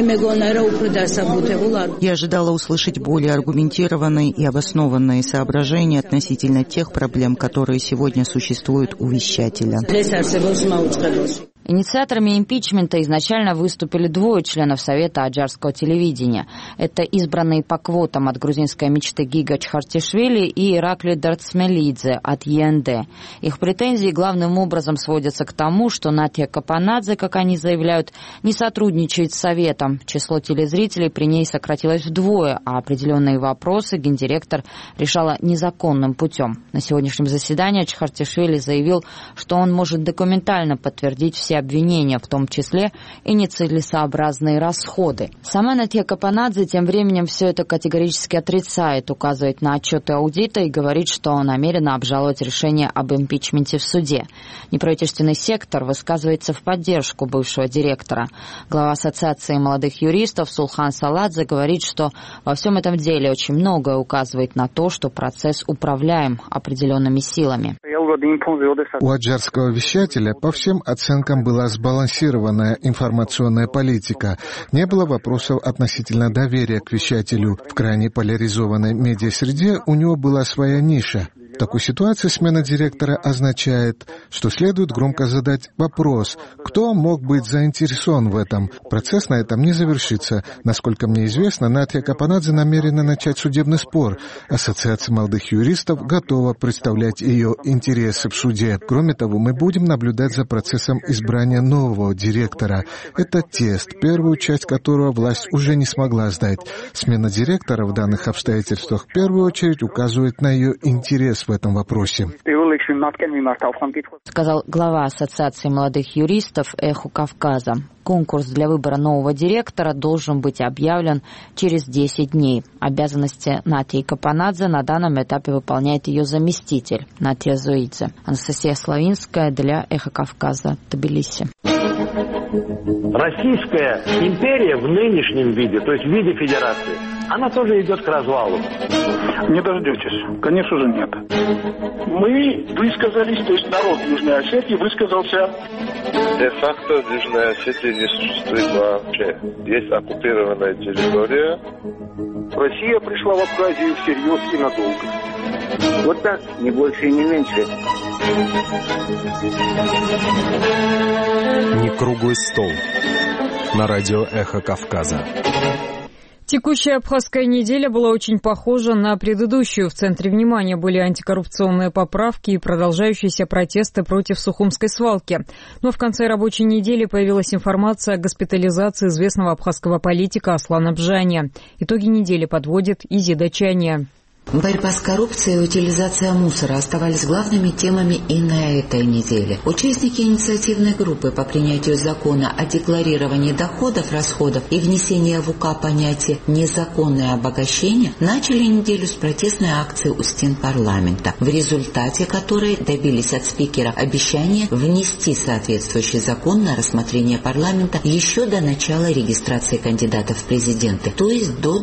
Я ожидала услышать более аргументированные и обоснованные соображения относительно тех проблем, которые сегодня существуют у вещателя. Инициаторами импичмента изначально выступили 2 членов Совета аджарского телевидения. Это избранные по квотам от грузинской мечты Гига Чхартишвили и Иракли Дарцмелидзе от ЕНД. Их претензии главным образом сводятся к тому, что Натия Капанадзе, как они заявляют, не сотрудничает с Советом. Число телезрителей при ней сократилось вдвое, а определенные вопросы гендиректор решала незаконным путем. На сегодняшнем заседании Чхартишвили заявил, что он может документально подтвердить все обвинения, в том числе и нецелесообразные расходы. Сама Натия Капанадзе тем временем все это категорически отрицает, указывает на отчеты аудита и говорит, что намерена обжаловать решение об импичменте в суде. Неправительственный сектор высказывается в поддержку бывшего директора. Глава Ассоциации молодых юристов Сулхан Саладзе говорит, что во всем этом деле очень многое указывает на то, что процесс управляем определенными силами. У аджарского вещателя по всем оценкам была сбалансированная информационная политика. Не было вопросов относительно доверия к вещателю. В крайне поляризованной медиасреде у него была своя ниша. В такой ситуации смена директора означает, что следует громко задать вопрос, кто мог быть заинтересован в этом. Процесс на этом не завершится. Насколько мне известно, Натия Капанадзе намерена начать судебный спор. Ассоциация молодых юристов готова представлять ее интересы в суде. Кроме того, мы будем наблюдать за процессом избрания нового директора. Это тест, первую часть которого власть уже не смогла сдать. Смена директора в данных обстоятельствах в первую очередь указывает на ее интерес в этом вопросе. Сказал глава Ассоциации молодых юристов «Эхо Кавказа». Конкурс для выбора нового директора должен быть объявлен через 10 дней. Обязанности Натии Капанадзе на данном этапе выполняет ее заместитель Натия Зоидзе. Анастасия Славинская для «Эхо Кавказа», Тбилиси. Российская империя в нынешнем виде, то есть в виде федерации, она тоже идет к развалу. Не дождетесь. Конечно же нет. Мы высказались, то есть народ Южной Осетии высказался. Де-факто в Южной Осетии не существует вообще. Есть оккупированная территория. Россия пришла в Абхазию всерьез и надолго. Вот так, не больше и не меньше. Не круглый стол. На радио «Эхо Кавказа». Текущая абхазская неделя была очень похожа на предыдущую. В центре внимания были антикоррупционные поправки и продолжающиеся протесты против Сухумской свалки. Но в конце рабочей недели появилась информация о госпитализации известного абхазского политика Аслана Бжания. Итоги недели подводит Изида Чания. Борьба с коррупцией и утилизация мусора оставались главными темами и на этой неделе. Участники инициативной группы по принятию закона о декларировании доходов, расходов и внесении в УК понятия «незаконное обогащение» начали неделю с протестной акции у стен парламента, в результате которой добились от спикера обещания внести соответствующий закон на рассмотрение парламента еще до начала регистрации кандидатов в президенты, то есть до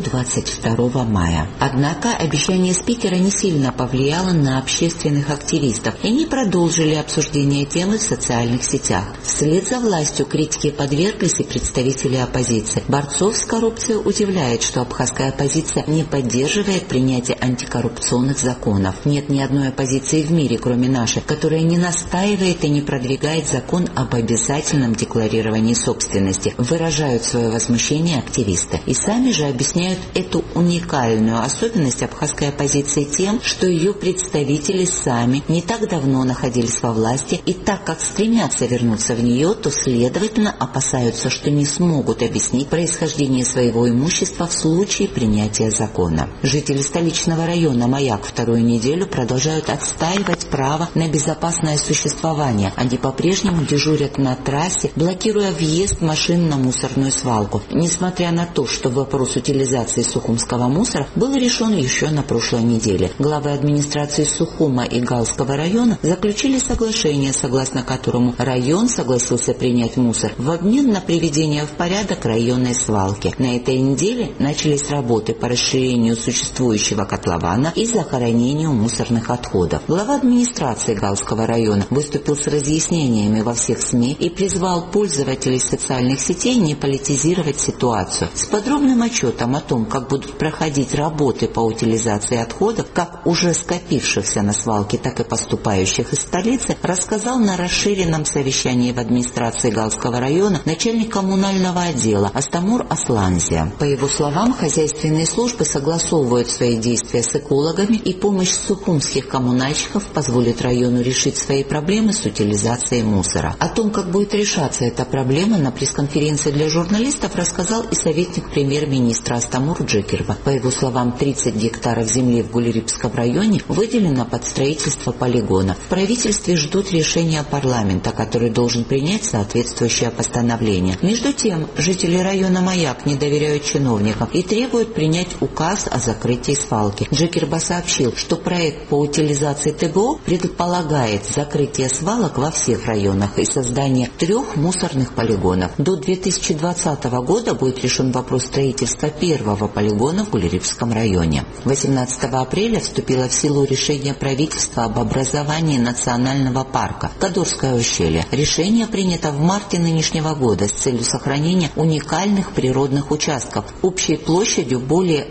22 мая. Однако обещание спикера не сильно повлияло на общественных активистов, и они продолжили обсуждение темы в социальных сетях. Вслед за властью критике подверглись и представители оппозиции. Борцов с коррупцией удивляет, что абхазская оппозиция не поддерживает принятие антикоррупционных законов. Нет ни одной оппозиции в мире, кроме нашей, которая не настаивает и не продвигает закон об обязательном декларировании собственности, выражают свое возмущение активисты. И сами же объясняют эту уникальную особенность абхазской оппозиции тем, что ее представители сами не так давно находились во власти, и так как стремятся вернуться в нее, то следовательно опасаются, что не смогут объяснить происхождение своего имущества в случае принятия закона. Жители столичного района Маяк вторую неделю продолжают отстаивать право на безопасное существование. Они по-прежнему дежурят на трассе, блокируя въезд машин на мусорную свалку. Несмотря на то, что вопрос утилизации сухумского мусора был решен еще на прошлой неделе. Главы администрации Сухума и Галского района заключили соглашение, согласно которому район согласился принять мусор в обмен на приведение в порядок районной свалки. На этой неделе начались работы по расширению существующего котлована и захоронению мусорных отходов. Глава администрации Галского района выступил с разъяснениями во всех СМИ и призвал пользователей социальных сетей не политизировать ситуацию. С подробным отчетом о том, как будут проходить работы по утилизации отходов, как уже скопившихся на свалке, так и поступающих из столицы, рассказал на расширенном совещании в администрации Галского района начальник коммунального отдела Астамур Асланзия. По его словам, хозяйственные службы согласовывают свои действия с экологами, и помощь сухумских коммунальщиков позволит району решить свои проблемы с утилизацией мусора. О том, как будет решаться эта проблема, на пресс-конференции для журналистов рассказал и советник премьер-министра Астамур Джекирба. По его словам, 30 гектаров земли в Гулерипском районе выделено под строительство полигона. В правительстве ждут решения парламента, который должен принять соответствующее постановление. Между тем, жители района Маяк не доверяют чиновникам и требуют принять указ о закрытии свалки. Джекирба сообщил, что проект по утилизации ТГО предполагает закрытие свалок во всех районах и создание 3 мусорных полигонов. До 2020 года будет решен вопрос строительства первого полигона в Гулерипском районе. 18 апреля вступило в силу решение правительства об образовании национального парка Кадорское ущелье. Решение принято в марте нынешнего года с целью сохранения уникальных природных участков общей площадью более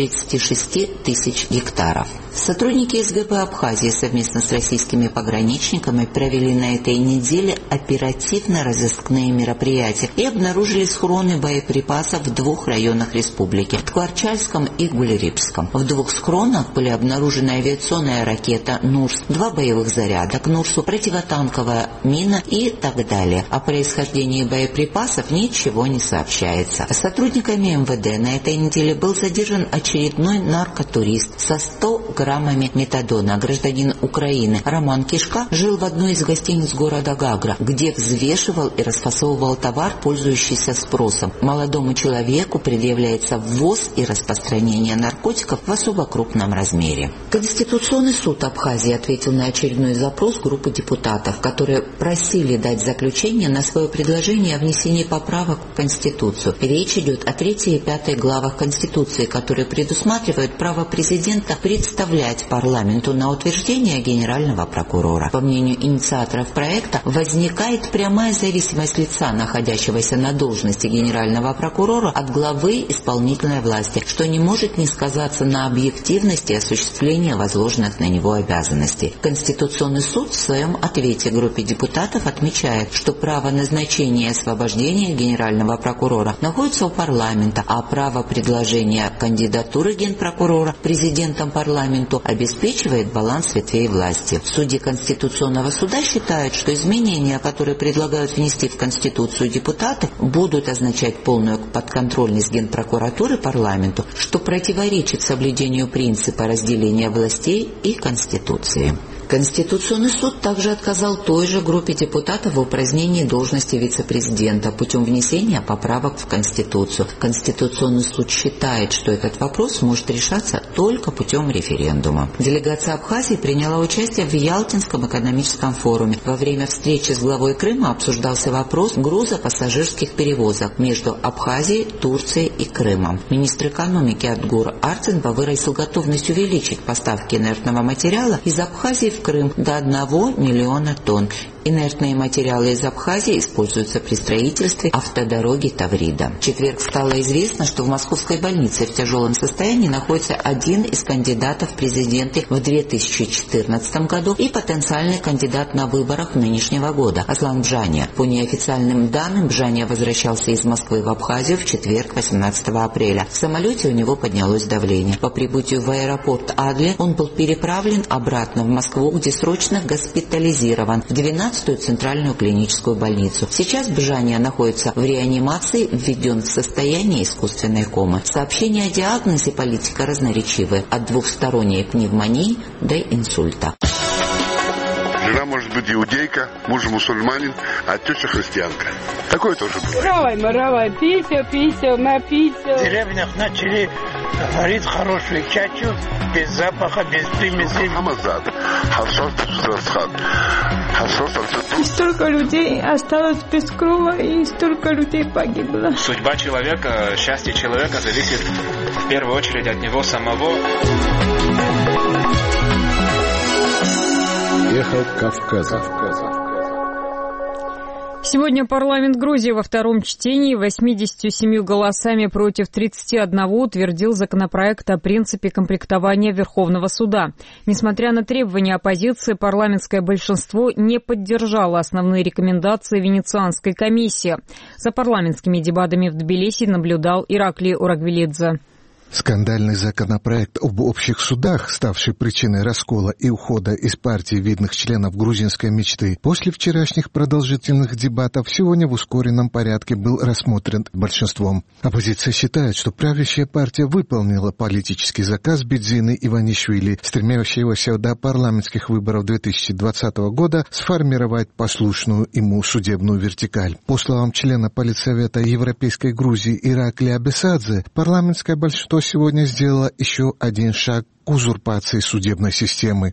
136 тысяч гектаров. Сотрудники СГБ Абхазии совместно с российскими пограничниками провели на этой неделе оперативно-розыскные мероприятия и обнаружили схроны боеприпасов в 2 районах республики – Ткварчальском и Гулерипском. В 2 схронах были обнаружены авиационная ракета «Нурс», 2 боевых заряда к «Нурсу», противотанковая мина и так далее. О происхождении боеприпасов ничего не сообщается. Сотрудниками МВД на этой неделе был задержан очередной наркотурист со 100 граммами метадона. Гражданин Украины Роман Кишка жил в одной из гостиниц города Гагра, где взвешивал и расфасовывал товар, пользующийся спросом. Молодому человеку предъявляется ввоз и распространение наркотиков в особо крупном размере. Конституционный суд Абхазии ответил на очередной запрос группы депутатов, которые просили дать заключение на свое предложение о внесении поправок в Конституцию. Речь идет о 3 и 5 главах Конституции, которые предусматривают право президента представлять парламенту на утверждение генерального прокурора. По мнению инициаторов проекта, возникает прямая зависимость лица, находящегося на должности генерального прокурора, от главы исполнительной власти, что не может не сказаться на объективности осуществления возложенных на него обязанностей. Конституционный суд в своем ответе группе депутатов отмечает, что право назначения и освобождения генерального прокурора находится у парламента, а право предложения кандидатуры генпрокурора президентом парламента парламенту обеспечивает баланс ветвей власти. Судьи Конституционного суда считают, что изменения, которые предлагают внести в Конституцию депутаты, будут означать полную подконтрольность Генпрокуратуры парламенту, что противоречит соблюдению принципа разделения властей и Конституции. Конституционный суд также отказал той же группе депутатов в упразднении должности вице-президента путем внесения поправок в Конституцию. Конституционный суд считает, что этот вопрос может решаться только путем референдума. Делегация Абхазии приняла участие в Ялтинском экономическом форуме. Во время встречи с главой Крыма обсуждался вопрос грузопассажирских перевозок между Абхазией, Турцией и Крымом. Министр экономики Адгур Арцинба выразил готовность увеличить поставки инертного материала из Абхазии в Крым до 1 миллиона тонн. Инертные материалы из Абхазии используются при строительстве автодороги Таврида. В четверг стало известно, что в московской больнице в тяжелом состоянии находится один из кандидатов в президенты в 2014 году и потенциальный кандидат на выборах нынешнего года – Аслан Бжания. По неофициальным данным, Бжания возвращался из Москвы в Абхазию в четверг, 18 апреля. В самолете у него поднялось давление. По прибытию в аэропорт Адли он был переправлен обратно в Москву, где срочно госпитализирован в 12-ю центральную клиническую больницу. Сейчас Бжания находится в реанимации, введен в состояние искусственной комы. Сообщения о диагнозе политика разноречивы – от двухсторонней пневмонии до инсульта. Жена может быть иудейка, муж мусульманин, а теща христианка. Такое тоже бывает. Маравай, писел, написел. В деревнях начали варить хорошую чачу, без запаха, без примесей. И столько людей осталось без крова, и столько людей погибло. Судьба человека, счастье человека зависит в первую очередь от него самого. Эхо Кавказа. Сегодня парламент Грузии во втором чтении 87 голосами против 31 утвердил законопроект о принципе комплектования Верховного суда. Несмотря на требования оппозиции, парламентское большинство не поддержало основные рекомендации Венецианской комиссии. За парламентскими дебатами в Тбилиси наблюдал Ираклий Урагвелидзе. Скандальный законопроект об общих судах, ставший причиной раскола и ухода из партии видных членов грузинской мечты, после вчерашних продолжительных дебатов сегодня в ускоренном порядке был рассмотрен большинством. Оппозиция считает, что правящая партия выполнила политический заказ Бидзины Иванишвили, стремящегося до парламентских выборов 2020 года сформировать послушную ему судебную вертикаль. По словам члена Политсовета Европейской Грузии Ираклия Абесадзе, парламентское большинство сегодня сделала еще один шаг к узурпации судебной системы.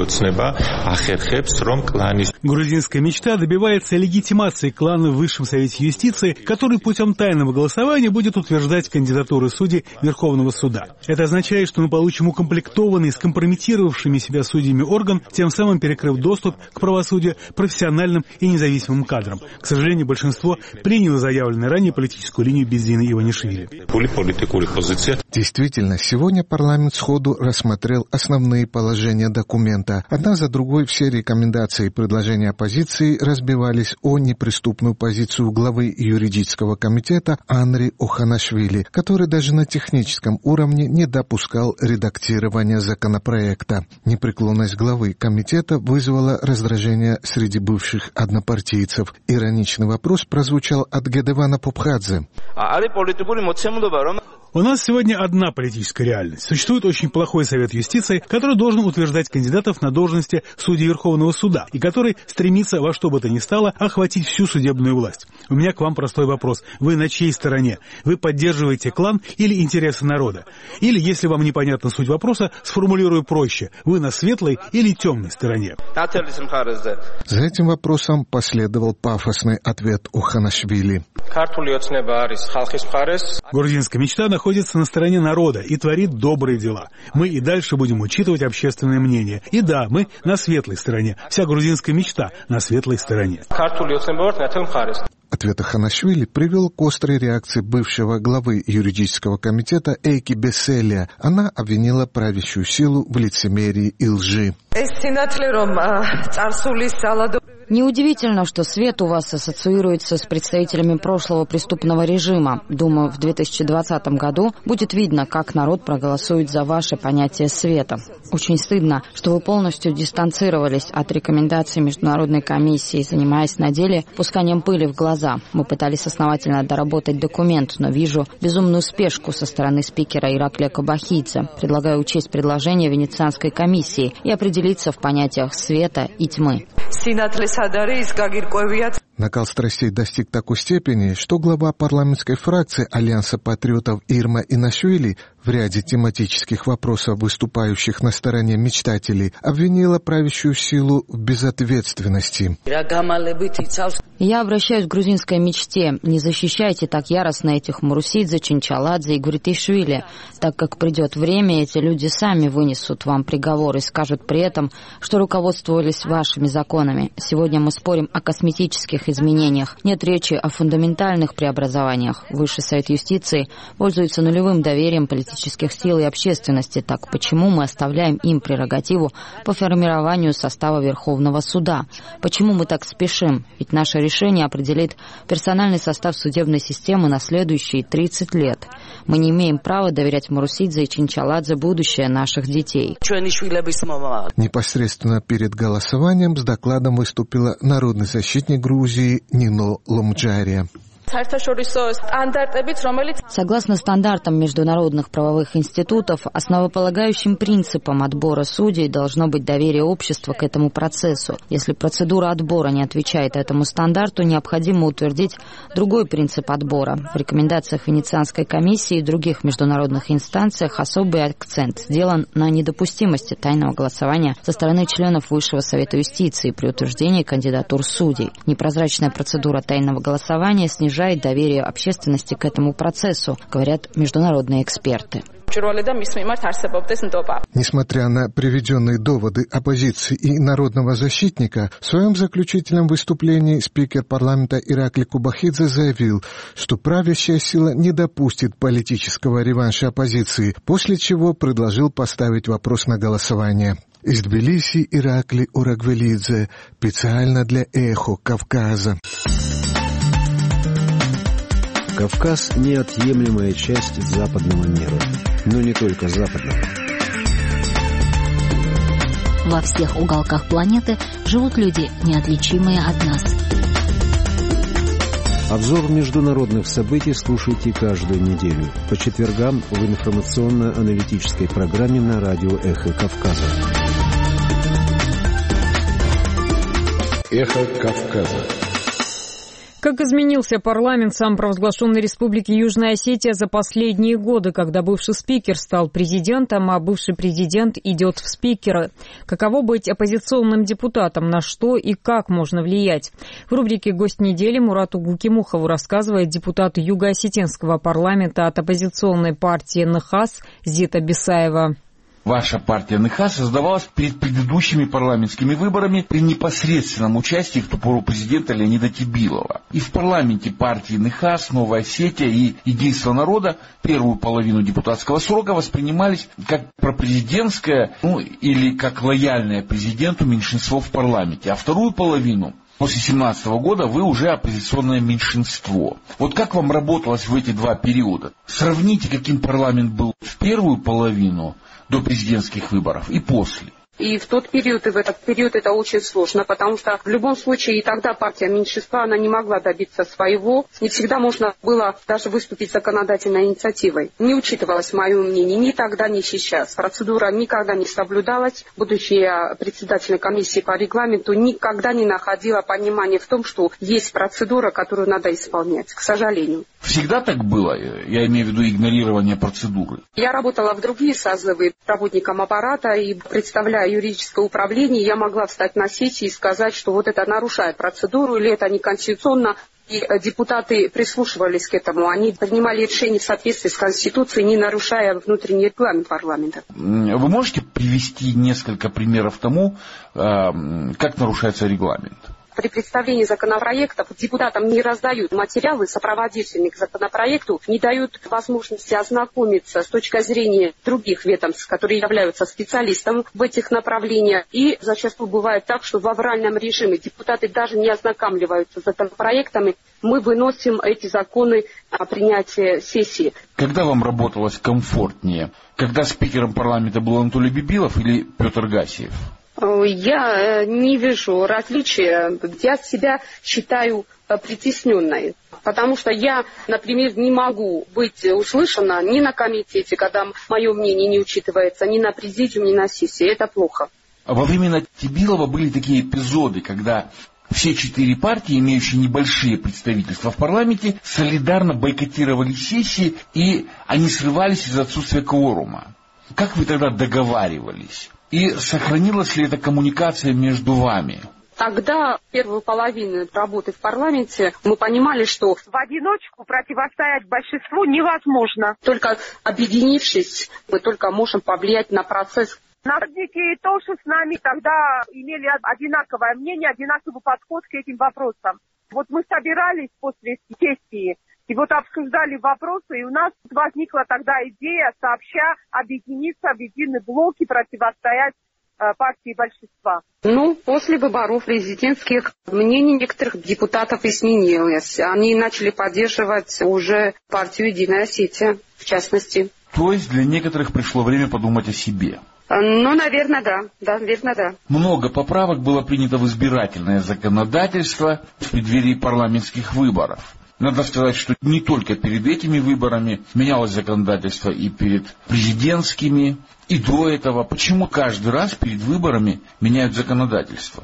Грузинская мечта добивается легитимации клана в Высшем Совете юстиции, который путем тайного голосования будет утверждать кандидатуры судей Верховного суда. Это означает, что мы получим укомплектованный, скомпрометировавшими себя судьями орган, тем самым перекрыв доступ к правосудию профессиональным и независимым кадрам. К сожалению, большинство приняло заявленную ранее политическую линию Бидзины Иванишвили. Действительно, сегодня парламент сходу рассмотрел основные положения документа. Одна за другой все рекомендации и предложения оппозиции разбивались о неприступную позицию главы юридического комитета Анри Оханашвили, который даже на техническом уровне не допускал редактирования законопроекта. Непреклонность главы комитета вызвала раздражение среди бывших однопартийцев. Ироничный вопрос прозвучал от Гедевана Попхадзе. У нас сегодня одна политическая реальность. Существует очень плохой совет юстиции, который должен утверждать кандидатов на должности судей Верховного суда, и который стремится во что бы то ни стало охватить всю судебную власть. У меня к вам простой вопрос. Вы на чьей стороне? Вы поддерживаете клан или интересы народа? Или, если вам непонятна суть вопроса, сформулирую проще. Вы на светлой или темной стороне? За этим вопросом последовал пафосный ответ Оханашвили. Грузинская мечта находится на стороне народа и творит добрые дела. Мы и дальше будем учитывать общественное мнение. И да, мы на светлой стороне. Вся грузинская мечта на светлой стороне. Ответ Оханашвили привел к острой реакции бывшего главы юридического комитета Эйки Беселия. Она обвинила правящую силу в лицемерии и лжи. Неудивительно, что свет у вас ассоциируется с представителями прошлого преступного режима. Думаю, в 2020 году будет видно, как народ проголосует за ваше понятие света. Очень стыдно, что вы полностью дистанцировались от рекомендаций Международной комиссии, занимаясь на деле пусканием пыли в глаза. Мы пытались основательно доработать документ, но вижу безумную спешку со стороны спикера Ираклия Кобахидзе. Предлагаю учесть предложение Венецианской комиссии и определиться в понятиях света и тьмы. Накал страстей достиг такой степени, что глава парламентской фракции Альянса патриотов Ирма Инашвили в ряде тематических вопросов, выступающих на стороне мечтателей, обвинила правящую силу в безответственности. Я обращаюсь к грузинской мечте. Не защищайте так яростно этих Мурусидзе, Чинчаладзе и Гуритишвили, так как придет время, эти люди сами вынесут вам приговор и скажут при этом, что руководствовались вашими законами. Сегодня мы спорим о косметических изменениях. Нет речи о фундаментальных преобразованиях. Высший совет юстиции пользуется нулевым доверием политических сил и общественности. Так почему мы оставляем им прерогативу по формированию состава Верховного суда? Почему мы так спешим? Ведь наше решение определит персональный состав судебной системы на следующие 30 лет. Мы не имеем права доверять Мурусидзе и Чинчаладзе будущее наших детей. Непосредственно перед голосованием с докладом выступила народный защитник Грузии Нино Ломджария. Согласно стандартам международных правовых институтов, основополагающим принципом отбора судей должно быть доверие общества к этому процессу. Если процедура отбора не отвечает этому стандарту, необходимо утвердить другой принцип отбора. В рекомендациях Венецианской комиссии и других международных инстанциях особый акцент сделан на недопустимости тайного голосования со стороны членов Высшего совета юстиции при утверждении кандидатур судей. Непрозрачная процедура тайного голосования снижает доверие общественности к этому процессу, говорят международные эксперты. Несмотря на приведенные доводы оппозиции и народного защитника, в своем заключительном выступлении спикер парламента Ираклий Кобахидзе заявил, что правящая сила не допустит политического реванша оппозиции, после чего предложил поставить вопрос на голосование. Из Тбилиси Ираклий Урагвелидзе, специально для «Эхо Кавказа». Кавказ – неотъемлемая часть западного мира, но не только западного. Во всех уголках планеты живут люди, неотличимые от нас. Обзор международных событий слушайте каждую неделю по четвергам в информационно-аналитической программе на радио «Эхо Кавказа». «Эхо Кавказа». Как изменился парламент самопровозглашенной Республики Южная Осетия за последние годы, когда бывший спикер стал президентом, а бывший президент идет в спикеры? Каково быть оппозиционным депутатом? На что и как можно влиять? В рубрике «Гость недели» Мурату Гукимухову рассказывает депутат Юго-Осетинского парламента от оппозиционной партии НХАС Зита Бесаева. Ваша партия НХАС создавалась перед предыдущими парламентскими выборами при непосредственном участии в ту пору президента Леонида Тибилова. И в парламенте партии НХАС, Новая Осетия и Единство народа первую половину депутатского срока воспринимались как пропрезидентское, или как лояльное президенту меньшинство в парламенте, а вторую половину после 2017 года вы уже оппозиционное меньшинство. Вот как вам работалось в эти два периода? Сравните, каким парламент был в первую половину до президентских выборов и после. И в тот период, и в этот период это очень сложно, потому что в любом случае и тогда партия меньшинства, она не могла добиться своего. Не всегда можно было даже выступить законодательной инициативой. Не учитывалось мое мнение ни тогда, ни сейчас. Процедура никогда не соблюдалась. Будучи председателем комиссии по регламенту, никогда не находила понимания в том, что есть процедура, которую надо исполнять, к сожалению. Всегда так было? Я имею в виду игнорирование процедуры. Я работала в другие созывы работником аппарата и представляя юридическое управление, я могла встать на сессии и сказать, что вот это нарушает процедуру или это неконституционно. И депутаты прислушивались к этому. Они принимали решения в соответствии с Конституцией, не нарушая внутренний регламент парламента. Вы можете привести несколько примеров тому, как нарушается регламент? При представлении законопроектов депутатам не раздают материалы, сопроводительные к законопроекту, не дают возможности ознакомиться с точки зрения других ведомств, которые являются специалистами в этих направлениях. И зачастую бывает так, что в авральном режиме депутаты даже не ознакомливаются с законопроектами. Мы выносим эти законы о принятии сессии. Когда вам работалось комфортнее? Когда спикером парламента был Анатолий Бибилов или Петр Гасиев? Я не вижу различия. Я себя считаю притесненной. Потому что я, например, не могу быть услышана ни на комитете, когда мое мнение не учитывается, ни на президиуме, ни на сессии. Это плохо. Во времена Тибилова были такие эпизоды, когда все 4 партии, имеющие небольшие представительства в парламенте, солидарно бойкотировали сессии, и они срывались из-за отсутствия кворума. Как вы тогда договаривались? И сохранилась ли эта коммуникация между вами? Тогда, первую половину работы в парламенте, мы понимали, что в одиночку противостоять большинству невозможно. Только объединившись, мы только можем повлиять на процесс. Народники тоже с нами тогда имели одинаковое мнение, одинаковый подход к этим вопросам. Вот мы собирались после сессии и вот обсуждали вопросы, и у нас возникла тогда идея сообща объединиться в единый блок и противостоять партии большинства. После выборов президентских мнение некоторых депутатов изменилось. Они начали поддерживать уже партию «Единая Осетия», в частности. То есть для некоторых пришло время подумать о себе? Наверное, да. Наверное, да. Много поправок было принято в избирательное законодательство в преддверии парламентских выборов. Надо сказать, что не только перед этими выборами менялось законодательство и перед президентскими, и до этого. Почему каждый раз перед выборами меняют законодательство?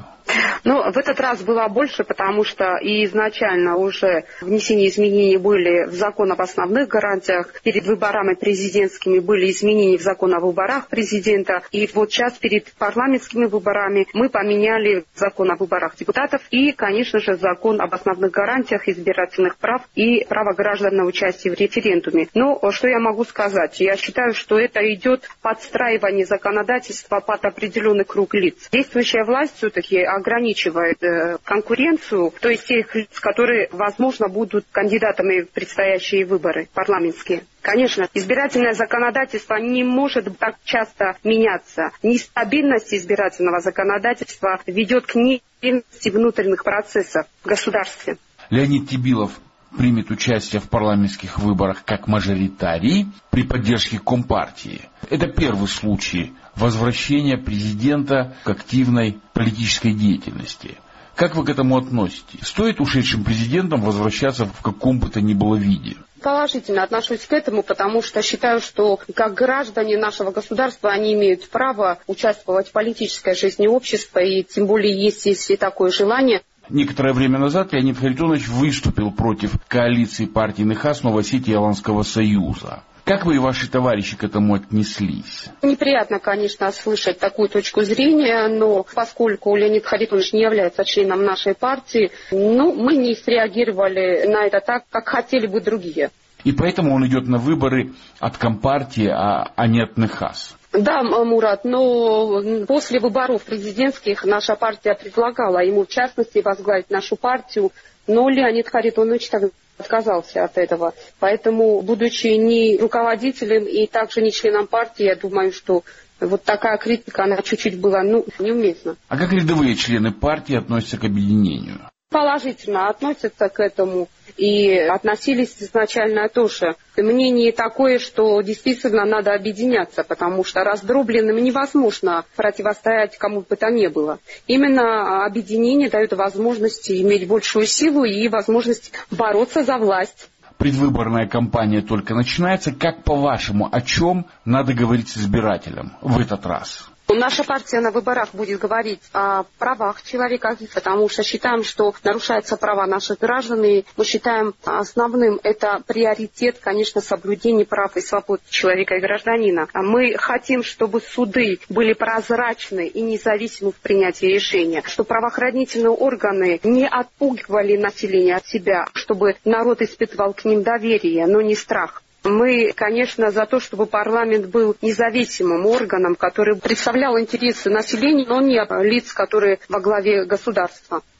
В этот раз было больше, потому что и изначально уже внесение изменений были в закон об основных гарантиях. Перед выборами президентскими были изменения в закон о выборах президента. И вот сейчас перед парламентскими выборами мы поменяли закон о выборах депутатов и, конечно же, закон об основных гарантиях избирательных прав и права граждан на участие в референдуме. Но что я могу сказать? Я считаю, что это идет подстраивание законодательства под определенный круг лиц. Действующая власть все-таки ограничивает конкуренцию, то есть тех лиц, которые, возможно, будут кандидатами в предстоящие выборы парламентские. Конечно, избирательное законодательство не может так часто меняться. Нестабильность избирательного законодательства ведет к нестабильности внутренних процессов в государстве. Леонид Тибилов примет участие в парламентских выборах как мажоритарий при поддержке Компартии. Это первый случай возвращения президента к активной политической деятельности. Как вы к этому относитесь? Стоит ушедшим президентам возвращаться в каком бы то ни было виде? Положительно отношусь к этому, потому что считаю, что как граждане нашего государства они имеют право участвовать в политической жизни общества, и тем более есть, если такое желание. Некоторое время назад Леонид Харитонович выступил против коалиции партии НХАС Новой Осетии и Аланского союза. Как вы и ваши товарищи к этому отнеслись? Неприятно, конечно, слышать такую точку зрения, но поскольку Леонид Харитонович не является членом нашей партии, мы не среагировали на это так, как хотели бы другие. И поэтому он идет на выборы от Компартии, а не от НХАС. Да, Мурат, но после выборов президентских наша партия предлагала ему, в частности, возглавить нашу партию, но Леонид Харитонович отказался от этого. Поэтому, будучи не руководителем и также не членом партии, я думаю, что вот такая критика, она чуть-чуть была, неуместна. А как рядовые члены партии относятся к объединению? Положительно относятся к этому и относились изначально тоже. Мнение такое, что действительно надо объединяться, потому что раздробленным невозможно противостоять кому бы то ни было. Именно объединение дает возможность иметь большую силу и возможность бороться за власть. Предвыборная кампания только начинается. Как по-вашему, о чем надо говорить с избирателем в этот раз? Наша партия на выборах будет говорить о правах человека, потому что считаем, что нарушаются права наших граждан, и мы считаем основным это приоритет, конечно, соблюдение прав и свобод человека и гражданина. Мы хотим, чтобы суды были прозрачны и независимы в принятии решения, чтобы правоохранительные органы не отпугивали население от себя, чтобы народ испытывал к ним доверие, но не страх. Мы, конечно, за то, чтобы парламент был независимым органом, который представлял интересы населения, но не лиц, которые во главе государства.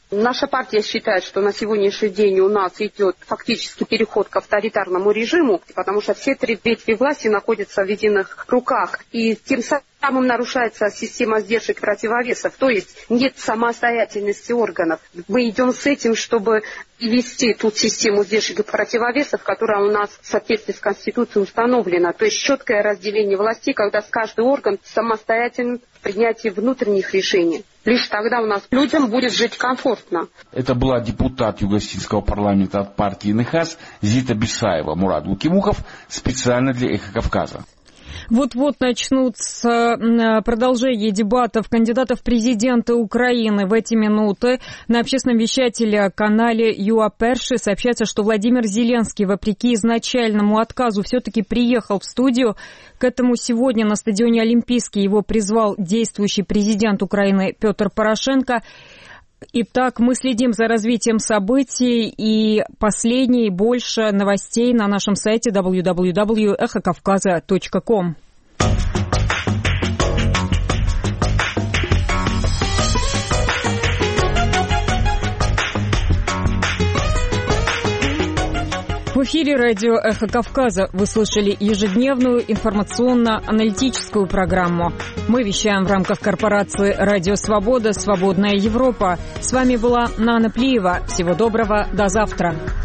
Наша партия считает, что на сегодняшний день у нас идет фактически переход к авторитарному режиму, потому что все три ветви власти находятся в единых руках. И тем самым нарушается система сдержек и противовесов, то есть нет самостоятельности органов. Мы идем с этим, чтобы ввести ту систему сдержек и противовесов, которая у нас в соответствии с Конституцией установлена. То есть четкое разделение властей, когда каждый орган самостоятелен в принятии внутренних решений. Лишь тогда у нас людям будет жить комфортно. Это была депутат Юго-Осетинского парламента от партии НХАС Зита Бесаева. Мурад Лукимухов специально для «Эхо Кавказа». Вот-вот начнутся продолжение дебатов кандидатов в президенты Украины. В эти минуты на общественном вещателе-канале ЮАПерши сообщается, что Владимир Зеленский, вопреки изначальному отказу, все-таки приехал в студию. К этому сегодня на стадионе Олимпийский его призвал действующий президент Украины Петр Порошенко. Итак, мы следим за развитием событий, и последние и больше новостей на нашем сайте www.echokavkaza.com. В эфире радио «Эхо Кавказа» вы слышали ежедневную информационно-аналитическую программу. Мы вещаем в рамках корпорации «Радио Свобода. Свободная Европа». С вами была Нана Плиева. Всего доброго. До завтра.